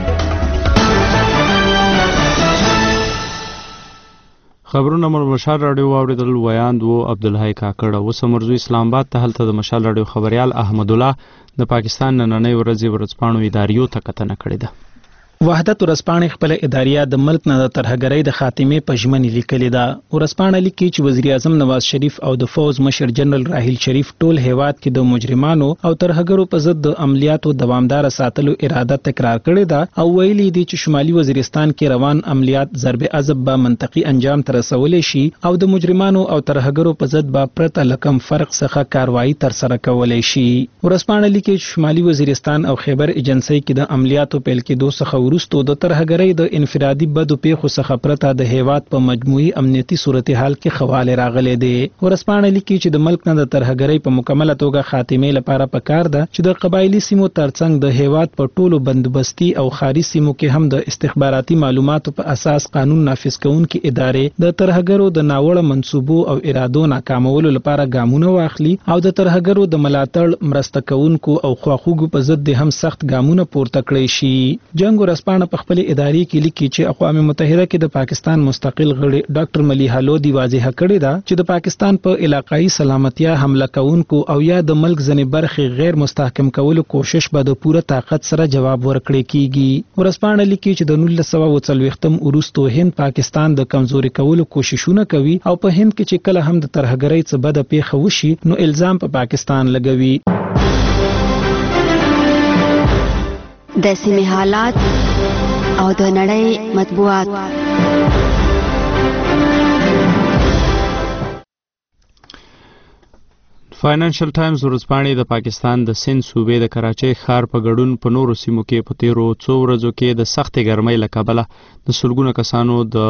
خبرونه مر مشال رادیو اوریدل ویاند وو عبدالحی کاکړ. اوس مرزو اسلام آباد ته هلته د مشال رادیو خبريال احمد الله د پاکستان نننۍ ورځې ورځپاڼو اداریو ته کتنه کړې ده. وحدت ورځپاڼې خپل اداریه د ملک نه د ترهګرۍ د خاتمې په ژمنې لیکلې ده. ورځپاڼه لیکي چې وزیر اعظم نواز شریف او د فوز مشر جنرال راحیل شریف ټول هیواد کې د مجرمانو او ترهګرو په ضد د عملیاتو دوامدار ساتلو اراده تکرار کړې ده او ویلي دي چې شمالي وزیرستان کې روان عملیات ضرب عضب به منطقي انجام ته رسولې شي او د مجرمانو او ترهګرو په ضد به پرته لکم فرق څخه کاروایی تر سره کولای شي. ورځپاڼه لیکي چې شمالي وزیرستان او خیبر ایجنسی کې د عملیاتو پیل کېدو څخه وروسته د ترهګرۍ د انفرادي بدو پیښو څخه پرته د هیواد په مجموعي امنیتي صورتحال کې خواله راغلي دي. ورځپاڼه لیکي چې د ملک نه د ترهګرۍ په مکمله توګه خاتمه لپاره پکار ده چې د قبایلی سیمو ترڅنګ د هیواد په ټولو بندوبستي او خاري سیمو کې هم د استخباراتي معلوماتو په اساس قانون نافذ کوونکي ادارې د ترهګرو د ناوړه منصوبو او ارادو ناکامولو لپاره ګامونه واخلي او د ترهګرو د ملاتړ مرسته کوونکو او خواخوږو په ضد هم سخت ګامونه پورته کړی شي. جنگ ورځپاڼه په خپل ادارې کې لیکي چې اقوام متحده کې د پاکستان مستقل غړي ډاکټر ملیحه لودي واضح کړی دا چې د پاکستان په علاقائی سلامتیا حمله کوونکو او یا د ملک ځنې برخې غیر مستحکم کولو کوشش به د پوره طاقت سره جواب ورکړي کیږي. ورځپاڼه لیکي چې د نولس سوه او څلوېښتم وروسته هند پاکستان د کمزوري کولو کوششونه کوي او په هند کې چې کله هم د ترهګرۍ څخه بده پیښه وشي نو الزام په پاکستان لګوي. د سیمې حالات او د نړۍ مطبوعات. فاینانشل ټایمز ورځپاڼې د پاکستان د سند صوبې د کراچۍ ښار په ګډون په نورو سیمو کې په تیرو څو ورځو کې د سختې ګرمۍ له کبله د سلګونو کسانو د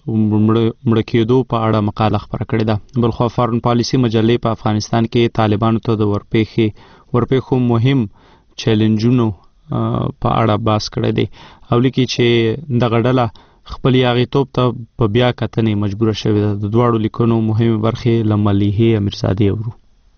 مړه کېدو په اړه مقاله خپره کړې ده. بلخوا فارن پالیسي مجلې په افغانستان کې طالبانو ته د ورپېښې ورپېښو مهم چیلنجونو په اړه بحث کړی دی او لیکي چې دغه ډله خپل یاغیتوب ته په بیا کتنې مجبوره شوې ده. د دواړو لیکنو مهمې برخې له ملیحې امیرزادې اورو.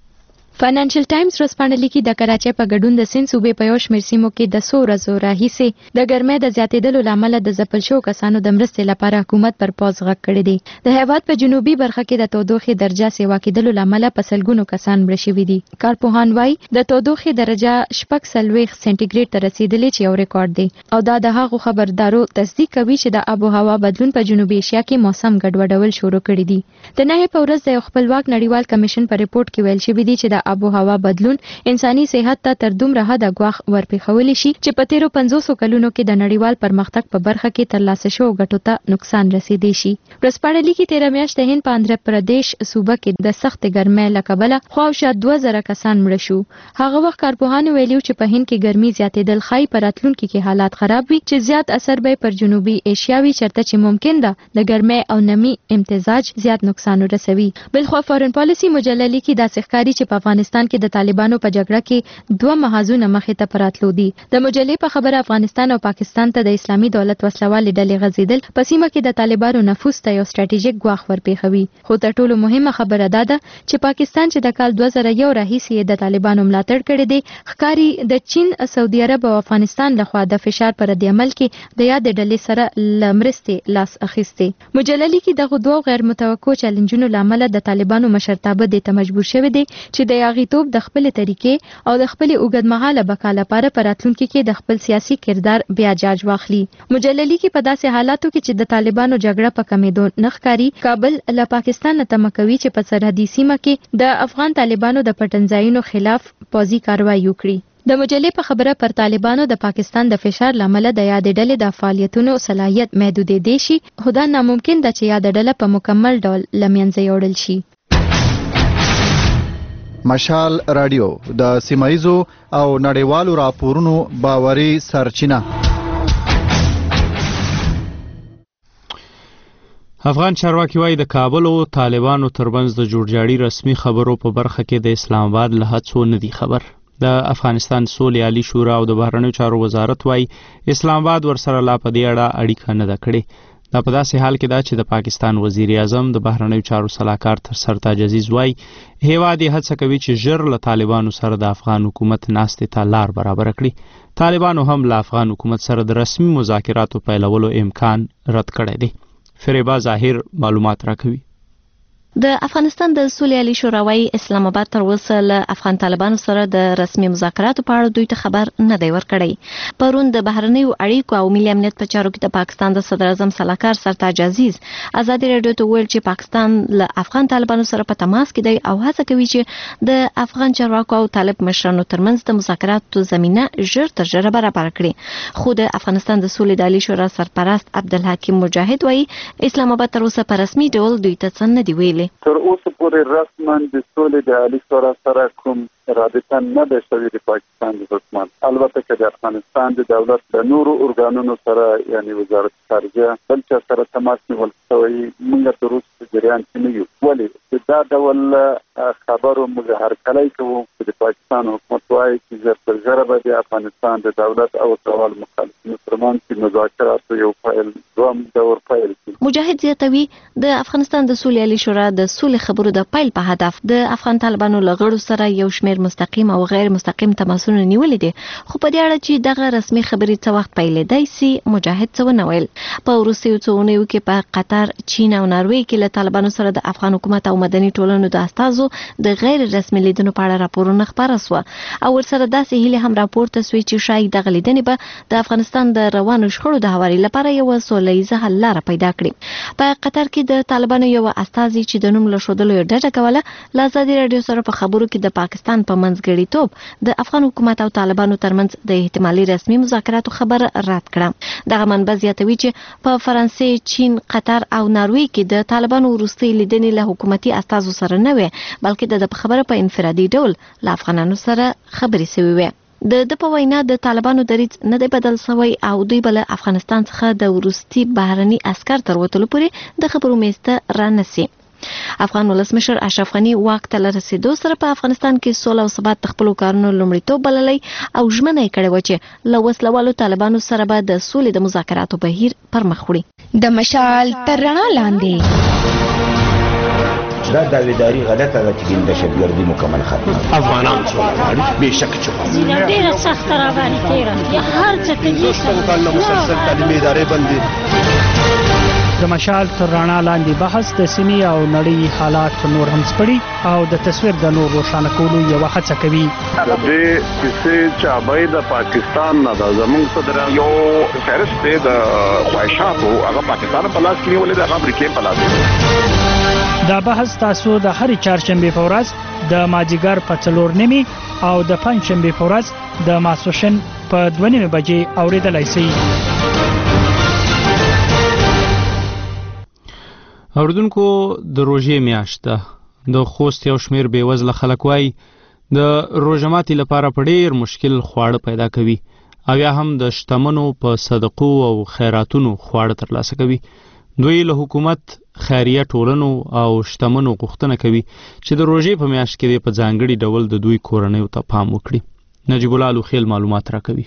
فاینانشل ټایمز ورځپاڼه لیکي د کراچۍ په ګډون د سند صوبې په یو شمېر سیمو کې د څو ورځو راهیسې د ګرمۍ د زیاتېدلو له امله د ځپل شوو کسانو د مرستې لپاره حکومت پر پوځ غږ کړی دی. د هیواد په جنوبي برخه کې د تودوخې درجه سیوا کېدلو له امله په سلګونو کسان مړه شوي دي. کارپوهان وایي د تودوخې درجه شپږ څلوېښت سنټیګریډ ته رسېدلې چې یو ریکارډ دی او دا د هغو خبردارو تصدیق کوي چې د آب و هوا بدلون په جنوبي ایشیا کې موسم ګډوډول شروع کړي دي. د نهې په ورځ د یو خپلواک نړیوال کمیشن په ریپورت کې ویل شوي دي چې د آب و هوا بدلون انساني صحت ته تر دومره حده ګواښ ورپېښولی شي چې په تیرو پنځوسو کلونو کې د نړیوال پرمختګ په برخه کې ترلاسه شوو ګټو ته نقصان رسېدی شي. ورځپاڼه لیکي تېره میاشت د هند په آندھرا پردیش صوبه کې د سختې ګرمۍ له کبله خواوشا دوه زره کسان مړه شو. هغه وخت کارپوهانو ویلي چې په هند کې ګرمي زیاتېدل ښایي په راتلونکي کې حالات خراب وي چې زیات اثر به پر جنوبي ایشیا وي چېرته چې ممکن ده د ګرمۍ او نمي امتزاج زیات نقصان ورسوي. بلخوا فارن پالیسي مجله لیکي داسې ښکاري چې په افغانستان کې د طالبانو په جګړه کې دوه محاذونه مخې ته پراتلو دي. د مجلې په خبره افغانستان او پاکستان ته د اسلامي دولت وسلوالې ډلې غځېدل په سیمه کې د طالبانو نفوذ ته یو ستراتیژیک ګواښ ورپېښوي. خو تر ټولو مهمه خبره دا ده چې پاکستان چې د کال دوه زره یو راهیسې د طالبانو ملاتړ کړی دی ښکاري د چین، سعودي عرب او افغانستان لخوا د فشار پر رد عمل کې د یاد ډلې سره له مرستې لاس اخیستې. مجله لیکي دغه دوه غیر متوقع چیلنجونو له امله د طالبانو مشرتابه دې ته مجبور شوی دی چې د یاغیتوب د خپلې طریقې او د خپلې اوږدمهاله بقا لپاره په راتلونکي کې د خپل سیاسي کردار بیا جاج واخلي. مجله لیکي په داسې حالاتو کې چې د طالبانو جګړه په کمېدو نه ښکاري کابل له پاکستان نه تمه کوي چې په سرحدي سیمه کې د افغان طالبانو د پټنځایونو خلاف پوځي کاروایی وکړي. د مجلې په خبره پر طالبانو د پاکستان د فشار لامل د یادې ډلې د فعالیتونو صلاحیت محدودېدی شي خو دا ناممکن ده چې یاد ډله په مکمل ډول له منځه یوړل شي. مشال رادیو د سیمایزو او نړیوالو راپورونو باوري سرچینه. افغان چارواکي وایي د کابل او طالبانو ترمنځ د جوړجاړي رسمي خبرو په برخه کې د اسلام آباد له هڅو نه دي خبر. د افغانستان سولې عالی شورا او د بهرنیو چارو وزارت وایي اسلام آباد ورسره لا په دې اړه اړیکه نه ده کړې. دا په داسې حال کې ده چې د پاکستان وزیر اعظم د بهرنیو چارو سلاکار تر سرتاج عزیز وایي هیواد یې هڅه کوي چې ژر له طالبانو سره د افغان حکومت ناستې ته لار برابر کړي. طالبانو هم له افغان حکومت سره د رسمي مذاکراتو پیلولو امکان رد کړی دی. فریبا ظاهر معلومات راکوي. د افغانستان د سولې عالی شورا وايي اسلام آباد تر اوسه له افغان طالبانو سره د رسمي مذاکراتو په اړه دوی ته خبر نه دی ورکړی. پرون د بهرنیو اړیکو او ملي امنیت په چارو کې د پاکستان د صدر اعظم سلاکار سرتاج عزیز ازادي رادیو ته ویل چې پاکستان له افغان طالبانو سره په تماس کې دی او هڅه کوي چې د افغان چارواکو او طالب مشرانو ترمنځ د مذاکراتو زمينه ژر تر ژره برابر کړي. خو د افغانستان د سولې عالی شورا سرپرست عبدالحکیم مجاهد وايي اسلام آباد تر اوسه په رسمي ډول دوی ته څه نه دی ویلي. تر اوسه پورې رسما د سولې د عالی شورا سره کوم رابطه نه ده شوې د پاکستان د حکومت. البته چې د افغانستان د دولت د نورو ارګانونو سره یعنی وزارت خارجه بل چا سره تماس نیول شوی موږ تر اوسه په جریان کې نه یو. ولې دا ډول خبرو موږ هر کله کوو چې د پاکستان حکومت وایي چې ژر تر ژره به د افغانستان د دولت او سوال مخالفینو ترمنځ چې مذاکرات یو فایل دوم دور فایل شي. مجاهد زیاتوي د افغانستان د سولې عالی شورا د سولې خبرو د پیل په هدف د افغان طالبانو لغړو سره یو شمېر مستقیم او غیر مستقیم تماسونه نیولې دي. خو په دې اړه چې دغه رسمي خبرې څه وخت پیلېدای سي مجاهد څه ونه ویل. په وروستیو څو اونیو کې په قطر، چین او ناروې کې له طالبانو سره د افغان حکومت او مدني ټولنو د استازو د غیر رسمي لیدنو په اړه راپورونه خپاره سوه او ورسره داسې هیله هم راپورته سوې چې شاید دغه لیدنې به د افغانستان افغانستان د روانو شخړو د هواري لپاره یو سولهییزه حل لاره پیدا کړې. په قطر کې د طالبانو یو استازي چې د نوم له ښودلو یې ډډه کوله له ازادي راډیو سره په خبرو کې د پاکستان په منځګړیتوب د افغان حکومت او طالبانو ترمنځ د احتمالي رسمي مذاکراتو خبر رد کړه. دغه منبع زیاتوي چې په فرانسې، چین، قطر او ناروې کې د طالبانو وروستۍ لیدنې له حکومتي استازو سره نه وي، بلکې د خبره په انفرادي ډول له افغانانو سره خبرې شوې وي. د د په وینا د طالبانو دریځ نه دی بدل شوی او دوی بل افغانستان څخه د وروستي بهرني عسكر تر وتلو پورې د خبرو میسته رانسي. افغان ولسمشر اشرف غنی واک ته رسیدو سره په افغانستان کې سوله او ثبات د خپل کارونو لومړیتوب بللی او ژمنه یې کړې و چې له وسلوالو طالبانو سره به د سولې د مذاکراتو بهیر پر مخ وړي. د مشال تر رڼا لاندې دا داویداری غلطه ده چې د دهشتګردي مکمل ختمه افغانان څوک غواړي بېشکه چې غواړي ډېره سخته راباندې تېره یا هر څه کوي کال مسلسل تعلیمي ادارې بندي. د مشال تر رڼا لاندې بحث د سیمې او نړۍ حالات نور هم سپړي او د تصویر د نور روښانه کولو یوه هڅه کوي. د دې کیسې چابۍ د پاکستان نه ده، زموږ صدر یو فهرست دی د خواهشاتو، هغه پاکستان په لاس کې نیولې ده، هغه امریکې په لاس کې. دا بحث تاسو د هرې چهارشنبې په ورځ د مازدیګر په څلور نیمې او د پنجشنبې په ورځ د ماسپښین په دوه نیمې بجې اورېدلی شئ. اوریدونکو، د روژې میاشت ده. د خوست یو شمیر بېوزله خلک وایي د روژه ماتي لپاره په ډېر مشکل خواړه پیدا کوي او یا هم د شتمنو په صدقو او خیراتونو خواړه ترلاسه کوي. دوی له حکومت، خیریه ټولنو او شتمنو غوښتنه کوي چې د روژې په میاشت کې په ځانګړي ډول د دوی کورنیو ته پام وکړي. نجیب الله لوخیل معلومات راکوي.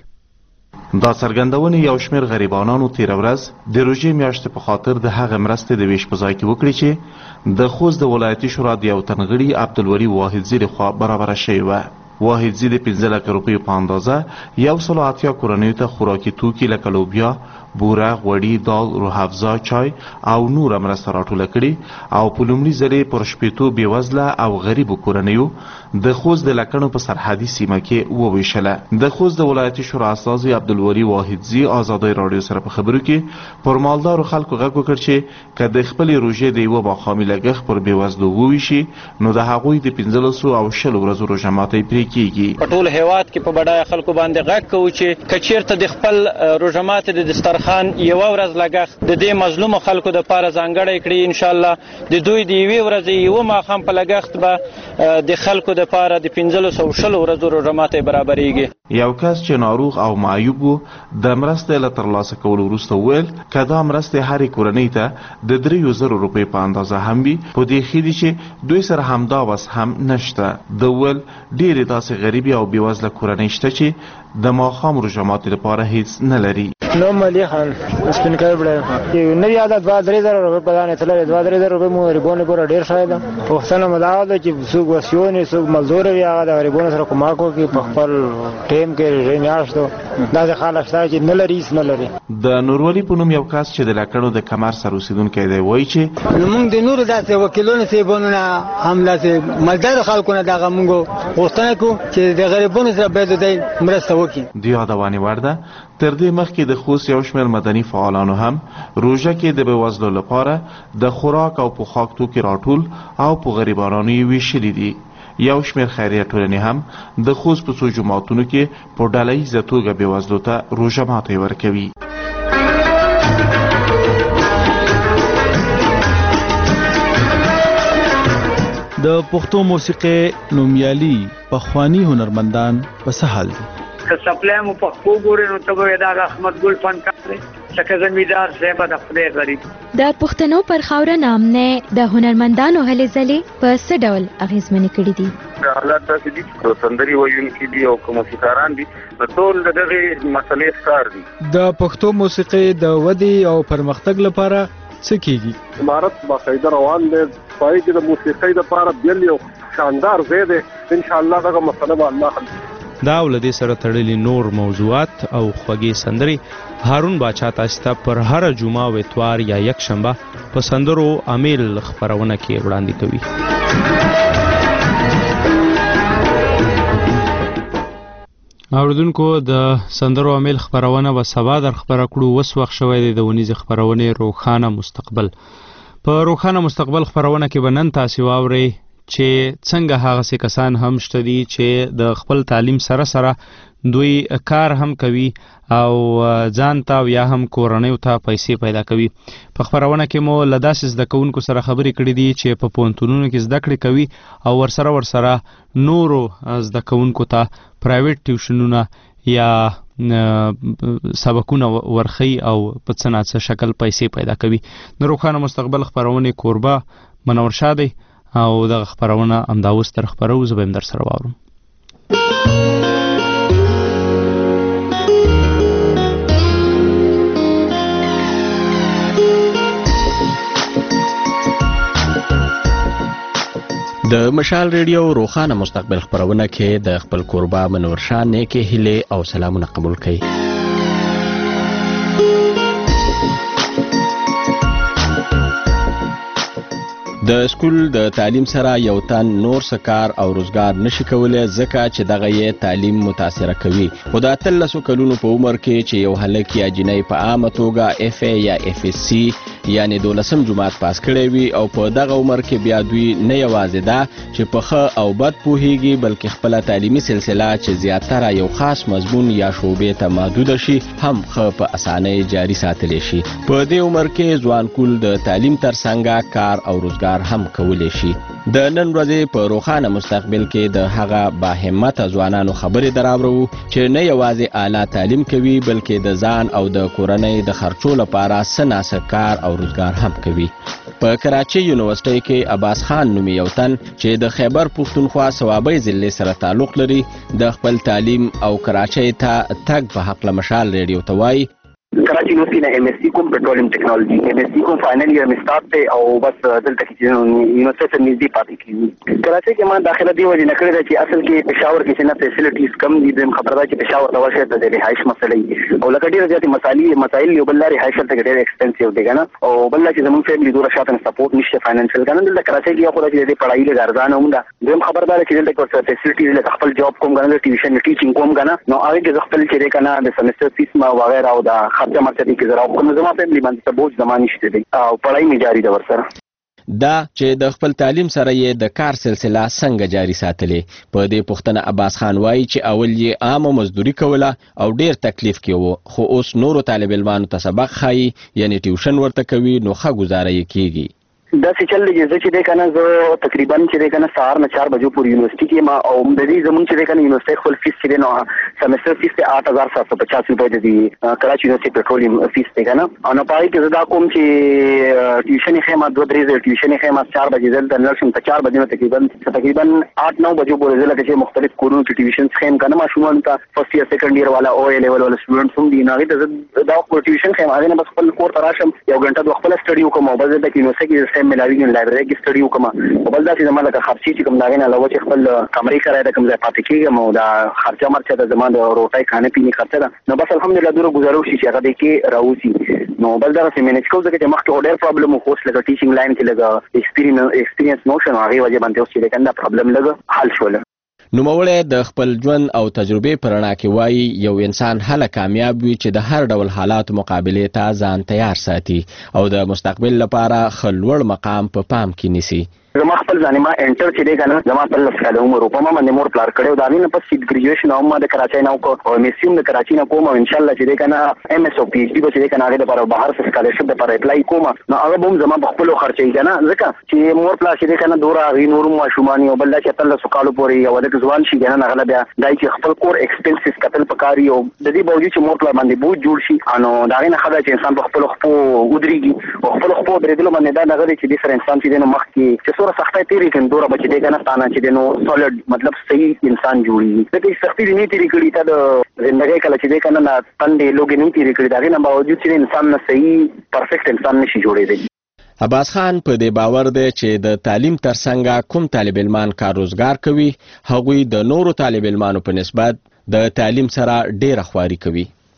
دا څرګندونې یو شمېر غریبانانو تېره ورځ د روژې میاشتې په خاطر د هغې مرستې د ویش په ځای کې وکړي چې د خوست د ولایتي شورا د یو تنغړي عبدالولي واحدزي لخوا برابره شوې وه. واحدزي د پنځه لکه روپیو په اندازه یو سل او اتیا کورنیو ته خوراکي توکي لکه لوبیا، بوره، غوړي، دال، روح افزا، چای او نوره مرسته راټوله کړي او په لومړي ځلې پر شپېتو بېوزله او غریبو کورنیو د خوست د لکڼو په سرحدي سیمه کې وویشله. د خوست د ولایتي شورا استازي عبدالولي واحدزي ازادۍ راډیو سره په خبرو کې پر مالدارو خلکو غږ وکړ چې که د خپلې روژې د یوه ماښامي لګښت پر بېوزلو وویشي نو د هغوی د پنځلسو او شلو ورځو روژه ماتی پرې کېږي. په ټول هېواد کې په بډایه خلکو باندې غږ کوو چې که چېرته د خپل روژه ماتي د دسترخوان یوه ورځ لګښت د دې مظلومو خلکو دپاره ځانګړی کړي، انشاءالله د دوی د یوې ورځې یوه ماښام په لګښت به د خلکو دپاره د پنځلسو او شلو ورځو روژه ماتی برابرېږي. یو کس چې ناروغ او معیوب و د مرستې له ترلاسه کولو وروسته وویل که دا مرستې هرې کورنۍ ته د دریو زرو روپۍ په اندازه هم وي، په دې ښه دي چې دوی سره همدا وس هم نشته. د ویل ډېرې داسې غریبې او بېوزله کورنۍ شته چې د ماښام روژه ماتي لپاره هیڅ نه لري. نوم علی خان سپینکۍ بړی نوی عادت دوه درې زره روپۍ په ځان تللی دوه درې زره روپۍ مو غریبانو لپاره ډېر ښه ده. پوښتنه مو دا ده چې څوک وسیون وي، څوک مزدور وي، هغه د غریبانو سره کومک وکړي په خپل ټیم کې روژې میاشتو. داسې خلک شته چې نه لري هېڅ نه لري. د نورولي په نوم یو کس چې د لکړو د کمر سره اوسېدونکی دی وایي چې موږ د نورو داسې وکیلونو صاحبانو نه هم داسې مالدارو خلکو نه دغه موږ غوښتنه کوو چې د غریبانو سره باید دوی مرسته وکړي. د یادونې وړ ده تر دې مخکې د خوست یو شمېر مدني فعالانو هم روژه کې د بېوزلو لپاره د خوراک او پوښاک توکي راټول او په غریبانو یې ویشلي دي. یو شمېر خیریه ټولنې هم د خوست په څو جوماتونو کې په ډله ییزه توګه بېوزلو ته روژه ماتی ورکوي. د پښتو موسیقۍ نومیالي پخواني هنرمندان په څه حال دي؟ که سپلای مو پښتو ګورې نو ته به وایې دا احمد ګل فنکار دی، لکه زمیندار صاحب د خدای غریب. د پښتنو پر خاوره نامنه د هنرمندانو هلې ځلې په څه ډول اغېزمنې کړي دي؟ حالات داسې دي چې سندرې ویونکي دي او که موسیقاران دي د ټول د دغې مسلې ښکار دي. د پښتو موسیقۍ د ودې او پرمختګ لپاره څه کیږي؟ عمارت باقاعده روان دی، پای کې د موسیقۍ لپاره بیل یو شاندار ځای دی. انشاءالله دغه مسله به الله حل کړي. دا ولدي سره تړلي نور موضوعات او خوږې سندرې هارون باچا تاسو ته پر هر جمعه او اتوار یا یک شنبه په سندرو امیل خبرونه کې وړاندې کوي. اوریدونکو د سندرو عامل خبرونه و سبا در خبره کړو وس وخت شوی دی د ونیز خبرونه روخانه مستقبل په روخانه مستقبل خبرونه کې بنن تاسو واوري چې څنګه هغه څه کسان هم شته دي چې د خپل تعلیم سره سره دوی کار هم کوي او ځان ته یا هم کورنۍ ته پیسې پیدا کوي. په خبرونه کې مو لداسې زده کوونکو سره خبرې کړې دي چې په پوهنتونونو کې زده کړې کوي او ورسره ورسره نورو زده کوونکو ته پرایویټ ټیوشنونه یا سبقونه ورخی او په څه ناڅه شکل پیسې پیدا کوي. د روخانه مستقبل خبرونه کوربه منور شادي او دغه خبرونه امداوس تر خبرو زبم در سره واورم. د مشال ریډیو روخانه مستقبل خبرونه کې د خپل کوربه منور شاه نیکه هیله او سلامونه قبول کړئ. د سکول د تعلیم سره یو تن نور سکار او روزګار نشي کولای ځکه چې دغه یې تعلیم متاثر کوي. خو د اتلسو کلونو په عمر کې چې یو هلک یا جنۍ په عامه توګه اف ای یا اف اس سی یعنی دولسم جماعت پاس کړی وي او په دغه عمر کې بیا دوی نه یوازې ده چې په ښه او بد پوهیږي بلکې خپله تعلیمي سلسله چې زیاتره یو خاص مضمون یا شعبې ته محدوده شي هم ښه په اسانۍ جاري ساتلی شي. په دې عمر کې ځوان کول د تعلیم ترڅنګ کار او روزګار هم کولی شي. د نن ورځې په روخانه مستقبل کې د هغه باهمته ځوانانو خبرې دراوړو چې نه یوازې اعلی تعلیم کوي بلکې د ځان او د کورنۍ د خرچو لپاره څه ناڅه کار او روزګار هم کوي. په کراچۍ یونیورسيټۍ کې عباس خان نومي یو تن چې د خیبر پښتونخوا صوابۍ ضلع سره تعلق لري د خپل تعلیم او کراچۍ ته تګ په حق مشال ریډیو ته وایي کراچی یونیورسٹی نے ایم ایس سی کوم پیٹرولیم ٹیکنالوجی ایم ایس سی کوم فائنل ایئر میں سٹارٹ تے او بس دلته کې یونیورسٹی سے نږدې پاتې کیږي. کراچی کې ما داخله دی وجه نه کړی چې اصل کې پېښور کې څنګه فیسیلیټیز کم دي د خبره ده چې پېښور د ورشه د رهایش مسلې او لکه ډیره زیاتې مسالې مسایل یو بل لري رهایش ته ډیره ایکسپنسیو دی کنه او بل چې زموږ فیملی دوره شاته سپورټ نشته فاینانشل کنه دلته کراچی کې خو د پڑھائی له ارزانه هم ده دیم خبردار چې دلته کوم فیسیلیټیز له خپل جاب کوم کنه ټیوشن ټیچینګ کوم کنه نو هغه کې خپل چې کنه د سمستر فیس ما وغیرہ او د خرچه مرتبه کې او کوم زما فیملی باندې ته بوج زمانی شته دي او پړای می جاری ده ورسره دا چې د خپل تعلیم سره یې د کار سلسله څنګه جاری ساتلې. په دې پوښتنه عباس خان وایي چې اول یې عامه مزدوري کوله او ډیر تکلیف کې و خو اوس نورو طالب علمانو ته سبق ښایي یعنی ټیوشن ورته کوي نو ښه گزاره یې کیږي. دا چې چل دی چې دی کنه زه تقریبا چې دی کنه سهار نه چار بجو پورې یونیورسيټي کې ما او د دې زمون چې دی کنه یونیورسيټي خپل فیس چې دی نو سمستر فیس ته آٹھ ہزار سات سو پچاس روپے دی کراچي یونیورسيټي پیټرولیم فیس دی کنه او نه پای کې زدا کوم چې ټیوشن خیمه دوه درې ټیوشن خیمه چار بجې زل د نرسم ته چار بجې تقریبا تقریبا آٹھ نو بجو پورې زل کې مختلف کورونو کې ټیوشن خیم کنه ما شومان ته فرست ایئر سیکنډ ایئر والا او ای لیول والا سټوډنټس هم دي نه دا ټیوشن خیم هغه نه بس خپل کور تراشم یو غنټه د خپل سټډي وکم او بل د یونیورسيټي سیم ملاوي نه لایبرری کې سټډي وکم او بل دا چې زما لکه خرچي چې کوم داغه نه علاوه چې خپل کمرې کرای د کوم ځای پاتې کېږم او دا خرچه مرچه د زما د روټۍ خانه پینې خرچه ده نو بس الحمدلله دوره گزارو شي چې هغه د کې راوځي نو بل دا چې مینج کوو ځکه چې مخکې ډېر پرابلم خو اوس لکه ټیچینګ لاین کې لکه ایکسپیرینس ایکسپیرینس نوشن هغه وجه باندې اوس چې دا پرابلم لګ حل شول. نوموړی د خپل ژوند او تجربې په رڼا کې وایي یو انسان هله کامیاب وي چې د هر ډول حالاتو مقابلې ته ځان تیار ساتي او د مستقبل لپاره ښه لوړ مقام په پام کې نیسي. زما خپل ځانې ما انټر چې دی کنه زما تلس کاله عمر په ما باندې مور پلار کړی او دا نه پس ګریجویشن هم ما د کراچۍ نه وکړ او میسیم د کراچۍ نه کوم او ان شاء الله چې دی کنه ایم ایس او پی ایچ ډي به چې دی کنه هغه د لپاره بهر څخه سکالرشپ لپاره اپلای کوم نو هغه به زما په خپل خرچې کنه ځکه چې مور پلار چې دی کنه دوره غي نور ماشومان او بل چې تل سکالو پورې او د ځوان شي کنه هغه بیا دای چې خپل کور ایکسپنسز کتل پکاري او د دې باوجود چې مور پلار باندې بوج جوړ شي انو دا نه خبره چې انسان په خپل خپل ودرېږي او خپل خپل درېدل باندې دا دغه چې د سره انسان چې د مخ کې چې سوره سختۍ تیری کړي دوره بچی دی کنه ستانه چې نو سولید مطلب صحیح انسان جوړي دغه سختي نه تیری کړي ته د ژوندۍ کله چې دی کنه نه تندې لوګي نه تیری کړي دا نه باوجود چې انسان نه صحیح پرفیکټ انسان نشي جوړېدی. عباس خان په دې باور دی چې د تعلیم ترڅنګ کوم طالب علمان کار روزګار کوي هغوی د نورو طالب علمانو په نسبت د تعلیم سره ډېره خواري کوي.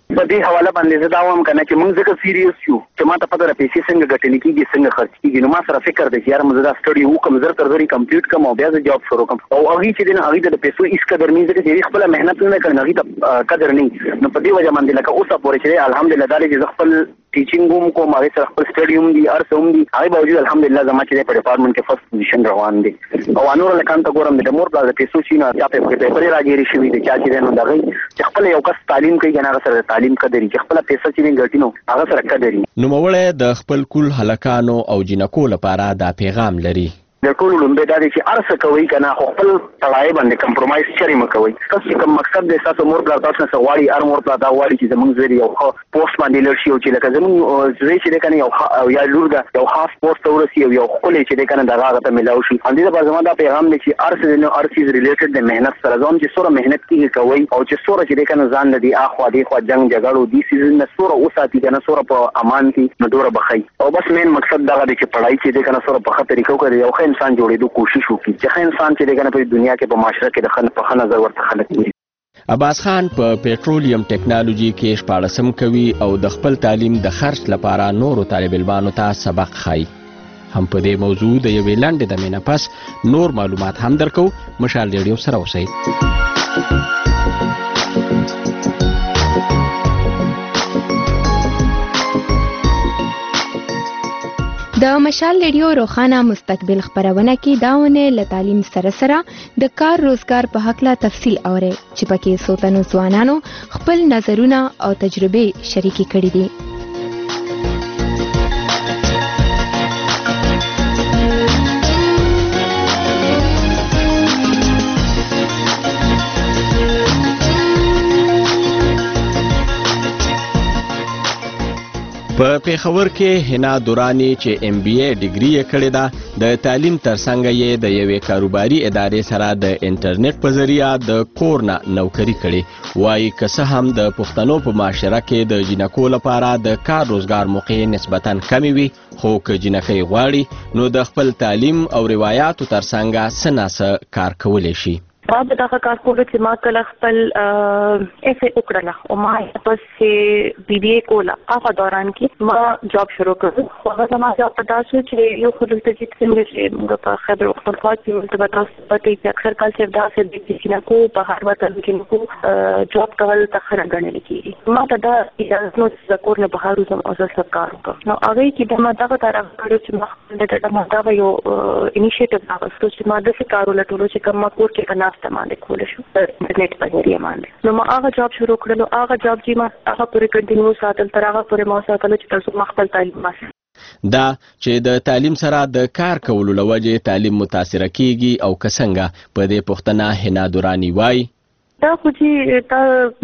په دې حواله باندې زه دا وایم کنه چې موږ ځکه سیریس یو چې ما ته پته ده پیسې څنګه ګټل کېږي څنګه خرڅ کېږي نو ما سره فکر دی چې یار موږ دا سټډي وکړم زر تر زري کمپلیټ کړم او بیا زه جاب شروع کړم او هغه چې دین هغه د پیسو هیڅ قدر نه ځکه چې خپل مهنت نه کړنه هغه ته قدر نه نو په دې وجه باندې لکه اوسه پورې چې الحمدلله دا چې خپل ټیچینګ هم کوم هغه سره خپل سټډي هم دي ارس هم دي هغه باوجود الحمدلله زما چې په ډپارټمنټ کې فرست پوزیشن روان دي او انور لکان ته ګورم د مور پلاس پیسو چې نه یا په پیپر راګيري شوی دي چې چې نو دغه چې خپل یو کس تعلیم کوي کنه هغه سره تعلیم قدرې چې خپل پیسې چې ګټي نو هغه سره قدرې نو موږ د خپل کل هلکانو او جنکو لپاره دا پیغام لري د ټول لومبه دا چې ارسه کوي کنه خپل تړای باندې کمپرمایز چری مکوي تاسو کوم مقصد د تاسو مور پلا تاسو نه غواړي ار مور پلا دا غواړي چې زمونږ زری یو پوسټ باندې لرشي او چې لکه زمونږ زری چې کنه یو یا لور دا یو خاص پوسټ ورسي یو خپل چې کنه دا هغه ته ملاوي شي اندې د بازما دا پیغام دی چې ارسه د ارسیز ریلیټډ د مهنت سره زوم چې سوره مهنت کیږي کوي او چې سوره چې کنه ځان لدی اخوا دی خو جنگ جګړو دي سیزن نه سوره اوساتي کنه سوره په امان کې مدوره بخي او بس مین مقصد دا دی چې پړای چې کنه سوره په خطر کې کوي یو ښه انسان جوړېدو کوشش وکړي چې ښه انسان چې دغه په دنیا کې په معاشره کې د خلک په ښه نظر ورته خلک وي عباس خان په پېټرولیم ټیکنالوژي کې شپاړسم کوي او د خپل تعلیم د خرڅ لپاره نورو طالب علمانو ته سبق ښيي هم په دې موضوع د یوې لنډې دمې نه پس نور معلومات هم درکو مشال ریډیو سره اوسئ د مشال ریډیو روخانه مستقبل خبرونه کې داونه له تعلیم سره سره د کار روزګار په حق لا تفصیل اوري چې پکې سوتنو ځوانانو خپل نظرونه او تجربه شریکي کړي دي په پیښور کې حنا دورانی چې ایم بی ای ډیګري یې کړې ده د تعلیم ترڅنګ یې د یوې کاروباري ادارې سره د انټرنیټ په ذریعہ د کور نه نوکری کړې وایي که څه هم د پښتنو په معاشره کې د جنکو لپاره د کار روزګار موقع نسبتاً کمې وي خو که جنکۍ غواړي نو د خپل تعلیم او روایاتو ترڅنګ څه ناڅه کار کولی شي ما به دغه کار کولو چې ما کله خپل ایس ای وکړله او ما پس بی بی ای کوله هغه دوران کې ما جاب شروع کړ خو هغه زما جاب په داسې چې یو خو دلته چې څنګه چې موږ په خبر پختونخوا کې ورته به تاسو پته چې اکثر کال چې داسې د کینکو په هر وطن کې نو جاب کول تخره غنل کېږي ما ته دا اجازه نو چې کور نه بهر وزم او زه کار وکړم نو هغه کې د ما دغه طرف کړو چې ما د ما دا یو انیشیټیو راغستو چې ما د څه کارو لټولو چې کوم کور کې کنه استعمال کول شو انټرنیټ په ذریعہ باندې نو ما هغه جاب شروع کړلو هغه جاب چې ما هغه پورې کنټینیو ساتل تر هغه پورې ما ساتل چې تاسو مخبل تعلیم واسه دا چې د تعلیم سره د کار کولو لوجه تعلیم متاثر کیږي او کسنګه په دې پښتنه حنا دورانی وای دا خو چې تا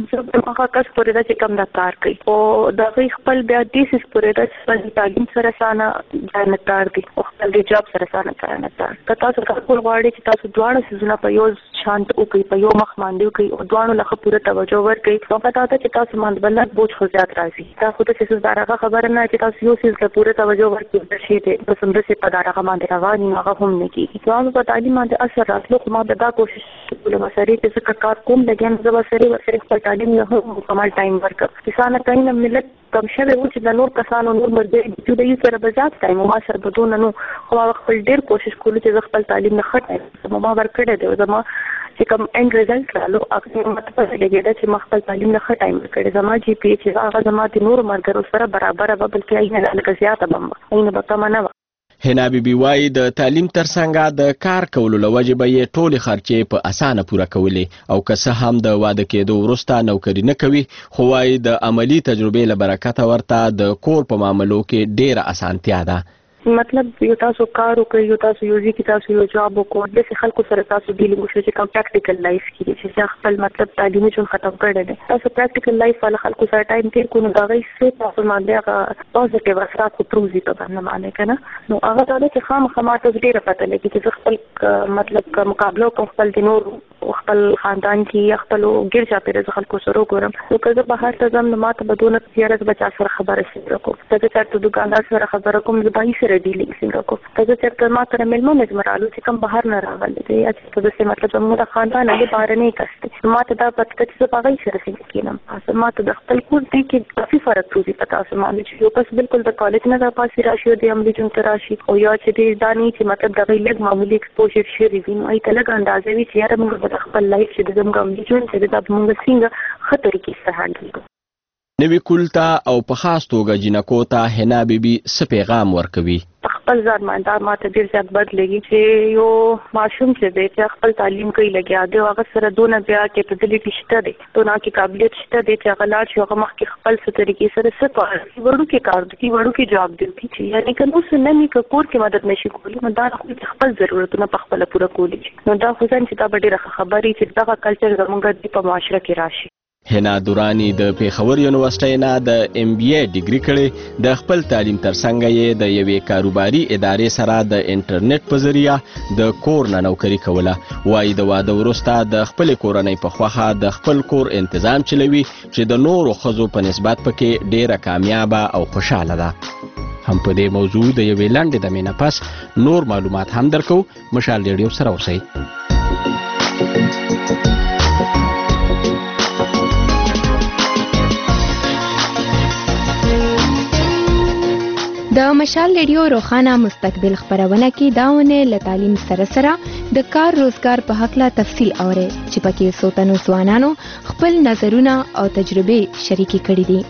هغه کس پورې دا چې کم دا کار کوي او دا خپل بیا دیسس پورې دا چې تعلیم سره سانه جانتار دي او خپل د جاب سره سانه جانتار که تاسو کول غواړئ چې تاسو دواړه سيزونه په یو شانت او کوي په یو مخ باندې کوي او دواړو له پوره توجه ورکړي نو پتا ده چې تاسو باندې بل بوج خو زیات راځي تاسو ته څه زړه خبره نه چې تاسو یو سیس له پوره توجه ورکړي د شي ته په سم د څه په دغه باندې رواني هغه هم نه کیږي نو په تعلیم باندې اثر راتلو خو ما دا کوشش کوله مساري چې څه کار کوم لګین زما سره ورسره خپل تعلیم نه هم کمال ټایم ورکړ کسانه کین ملت کم شوه و چې د نور کسانو نور مرده چې د یو سره بزات ټایم ما سره بدون نو خو خپل ډیر کوشش کولو چې خپل تعلیم نه خټه ما ورکړه دی زما چې کوم اند ریزلټ رالو اکثر مته په لګیدا چې خپل تعلیم نه خټه ورکړه زما جی پی چې هغه زما د نور مرګرو سره برابر به بلکې اینه لکه زیاته بم اینه به کم نه حنا بی بی وای د تعلیم ترڅنګ د کار کولو لوجه به یې ټولې خرچې په اسانه پوره کولې او که څه هم د واده کېدو وروسته نوکري نه کوي خو وای د عملی تجربې له برکته ورته د کور په معاملو کې ډیره اسانتیا ده مطلب یو تاسو کار وکړئ یو تاسو یو ځکه تاسو یو جاب وکړئ د څه خلکو سره تاسو ډیلینګ وشو چې کوم پریکټیکل لایف کې چې خپل مطلب تعلیمي ژوند ختم کړی دی تاسو پریکټیکل لایف ول خلکو سره ټایم تیر کو نو دا غي څه تاسو باندې هغه پوزټیو اثرات کو پروزي په باندې معنی کنه نو هغه دا چې خامخا ماته ډیره پته لګي چې خپل مطلب مقابله کوم خپل د نور خپل خاندان کې خپل ګیر چا پیره خلکو سره ګورم نو کله به هر څه زم ماته بدون سیارت بچا سره خبره شي کوم څنګه چې د دکاندار سره خبره کوم د بای سره سره ډیلینګ څنګه کو ته چې ما سره ملمو مزمرالو چې کوم بهر نه راغلی دی چې ته د مطلب موږ خاندان له بهر نه کسته ما ته دا پته چې په غي سره څنګه کینم تاسو ما ته د خپل کور دی کې کافي فرق توزي پتا تاسو ما چې یو کس بالکل د کالج نه د پاسې راشي د عملي جون تراشي او یا چې د دانی چې مطلب د غي لګ معمولی ایکسپوژر شي ریوینو ای ته لګ اندازې وی چې یاره موږ د خپل لایف چې د زموږ عملي جون چې د موږ څنګه خطر کې سره هانډل کوو. نوی کولتا او په خاص توګه جنکو ته حنا بیبي څه پیغام ورکوي؟ خپل ځان باندې ما ته ډیر زیات بد لګي چې یو ماشوم چې دی چې خپل تعلیم کوي لګیا دی او هغه سره دونه بیا کیپابیلیټي شته دی دونه کې قابلیت شته دی چې هغه لاړ شي هغه مخکې خپل څه طریقې سره څه کوي وړو کې کار دی وړو کې جواب دی چې یعنی که نو څه نه می کور کې مدد نشي کولی نو دا خپل ضرورتونه په خپل پوره کولی نو دا خو ځان چې دا ډیره خبري چې دا کلچر زموږ په معاشره کې راشي. حنا دورانی د پیښور یونیورسيټي نه د ایم بي اي ډیګري کړي د خپل تعلیم ترڅنګ یې د یوې کاروباري ادارې سره د انټرنیټ په ذریعہ د کور نه نوکری کوله. وایي د واده وروسته د خپل کورنۍ په خوخه د خپل کور تنظیم چلوي چې د نورو ښځو په نسبت پکې ډیره کامیابه او خوشاله ده. هم په دې موضوع د یوې لنډې دمې نه پس نور معلومات هم درکو. مشال ریډیو سره اوسئ. د مشال ریډیو روخانه مستقبل خبرونه کې داونه له تعلیم سره سره د کار روزګار په حق لا تفصیل اوري چې پکې سوتنو ځوانانو خپل نظرونه او تجربه شریکي کړي دي.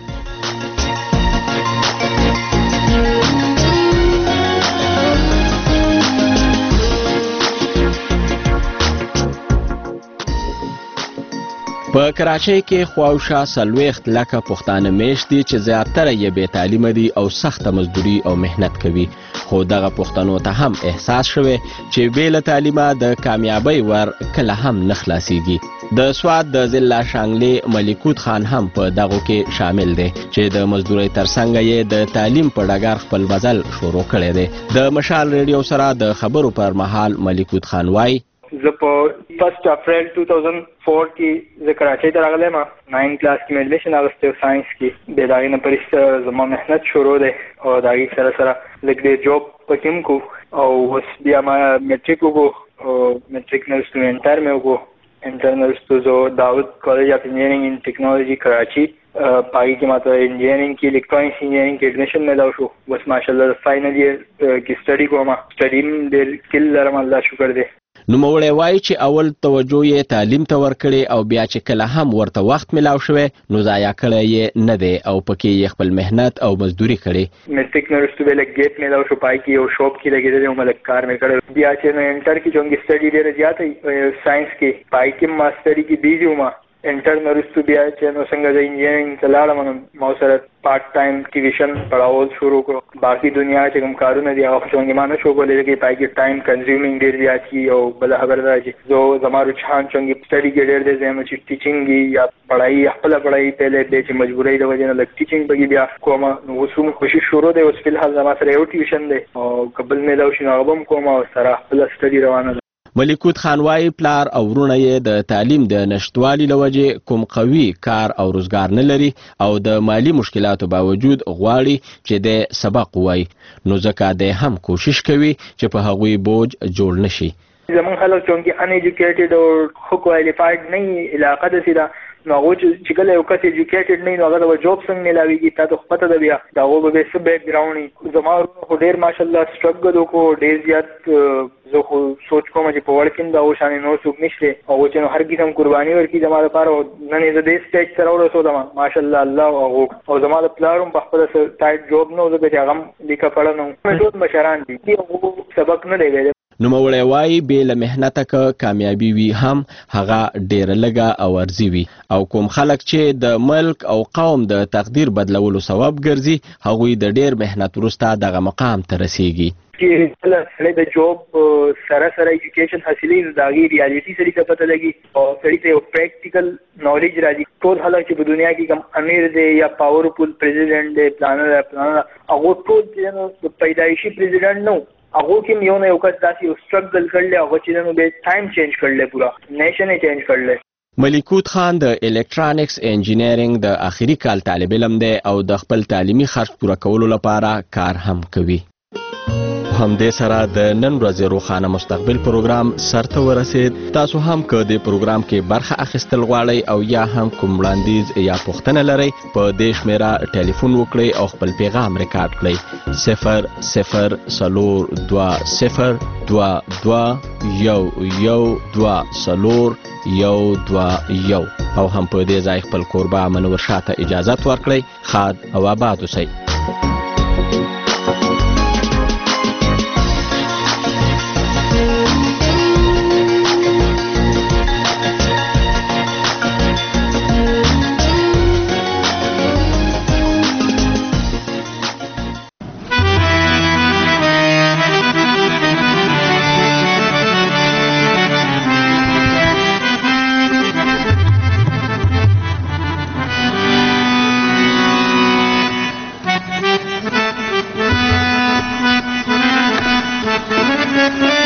په کراچۍ کې خواوشا څلوېښت لکه پښتانه میشت دي چې زیاتره یې بې تعلیمه دي او سخته مزدوري او مهنت کوي. خو دغه پښتنو ته هم احساس شوی چې بې له تعلیمه د کامیابۍ ور کله هم نه خلاصیږي. د سوات د ضلع شانګلې ملیکوت خان هم په دغو کې شامل دی چې د مزدورۍ ترڅنګ یې د تعلیم په ډګر خپل مزل شروع کړی دی. د مشال ریډیو سره د خبرو پر مهال ملیکوت خان وایي زه په فرست اپریل دو هزار چار کې زه کراچۍ ته راغلی ما ناین کلاس کې مې ایډمیشن اخیستی و ساینس کې بیا د هغې نه پرسته زما محنت شروع دی او د هغې سره سره لږ ډېر جاب پکې هم کوو او اوس بیا ما میټریک وکړو او میټریک نه وروسته مې انټر مې وکړو انټر نه وروسته زه داود کالج اف انجینرینګ ان ټیکنالوژي کراچي په هغې کې ما ته انجینرینګ کې الکترونیکس انجینرینګ کې ایډمیشن میلاو شو. بس ماشاءالله فاینل ایئر کې سټډي کوم سټډي هم ډېر سکل لرم الله شکر دی. نوموړی وایي چې اول توجه یې تعلیم ته ورکړې او بیا چې کله هم ورته وخت میلاو شوی نو ضایع کړی یې نه دی او پکې یې خپل محنت او مزدوري کړې. میټریک نه وروسته بیا لږ ګیپ میلاو شو په هغې کې یو شاپ کې لګېدلی وم لږ کار مې کړی. بیا چې نو انټر کې چونکې سټډي ډېره زیاته ساینس کې په هغې کې هم ما سټډي کې بیزي وم. انټر نه وروسته بیا چې نو څنګه زه انجینرینګ ته لاړم نو ما سره پارټ ټایم ټیویشن پړاول شروع کړو. باقي دنیا چې کوم کارونه دي هغه څنګه ما نه شو کولی ځکه په هغې کې ټایم کنزیومینګ ډېر زیات وي او بله خبره دا چې زه زما رجحان څنګه سټډي کې ډېر دی زه چې ټیچینګ وي یا پړهایي خپله پړهایي پهلی دی چې مجبورۍ د وجې نه لږ ټیچینګ پکې بیا کوم نو اوس هم کوشش شروع دی. اوس فلحال زما سره یو ټیوشن دی او که بل میلاو شي نو هغه به هم کوم او سره خپله سټډي روانه ده. ملیکوت خان وایي پلار او ورونه یې د تعلیم د نشتوالي له وجې کوم قوي کار او روزګار نه لري او د مالی مشکلاتو باوجود غواړي چې د سبق ووایي نو ځکه دی هم کوشش کوي چې په هغوی بوج جوړ نشي. زمونږ خلک چونکې ان ایجوکیټډ او ښه کوالفاید نه وي علاقه داسې ده نو هغوی چې کله یو کس ایجوکیټډ نه وي نو هغه ته به جاب څنګه میلاویږي تا ته خو پته ده بیا د هغو به بیا څه بیک ګراونډ وي. زما ورونه خو ډېر ماشاءالله سټرګل وکړو ډېر زیات زه خو سوچ کوم چې په وړ کې هم د هغو شانې نور څوک نشته هغو چې نو هر قسم قرباني ورکړي زما لپاره نن یې زه دې سټیج ته راورسولم ماشاءالله الله هغو او زما د پلار هم په خپله ټایټ جاب نه و ځکه چې هغه هم لیکه پړه نه و ټول مشران دي هغو سبق نه دی ویلی. نوموړی وایي بې له محنته که کامیابي وي هم هغه ډېره لږه او ارزي وي او کوم خلک چې د ملک او قوم د تقدیر بدلولو سبب ګرځي هغوی د ډېر محنت وروسته دغه مقام ته رسیږي. چې کله سړی د جاب سره سره ایجوکیشن حاصلوي نو د هغې ریالټي سړي ته پته لګي او سړي ته یو پریکټیکل نالج راځي. ټول خلک چې په دنیا کې کوم امیر دی یا پاورفول پریزیډنټ دی پلانر دی پلانر هغه ټول چې نو پیدایشي پریزیډنټ نه هغو کې هم یو نه یو کس داسې یو سټرګل کړلی هغه چې نو بیا ټایم چینج کړلی پوره نیشن یې چینج کړلی. ملیکوت خان د الکترونیکس انجینرینګ د آخري کال طالب علم دی او د خپل تعلیمي خرج پوره کولو لپاره کار هم کوي. په همدې سره د نن ورځې روښانه مستقبل پروګرام سرته ورسید. تاسو هم که د پروګرام کې برخه اخیستل غواړئ او یا هم کوم وړاندیز یا پوښتنه لرئ په دې شمېره ټلیفون وکړئ او خپل پیغام ریکارډ کړئ صفر صفر څلور دوه صفر دوه دوه یو یو دوه څلور یو دوه یو او هم په دې ځای خپل کوربه منور شاه ته اجازت ورکړئ. ښاد او آباد اوسئ. Thank you.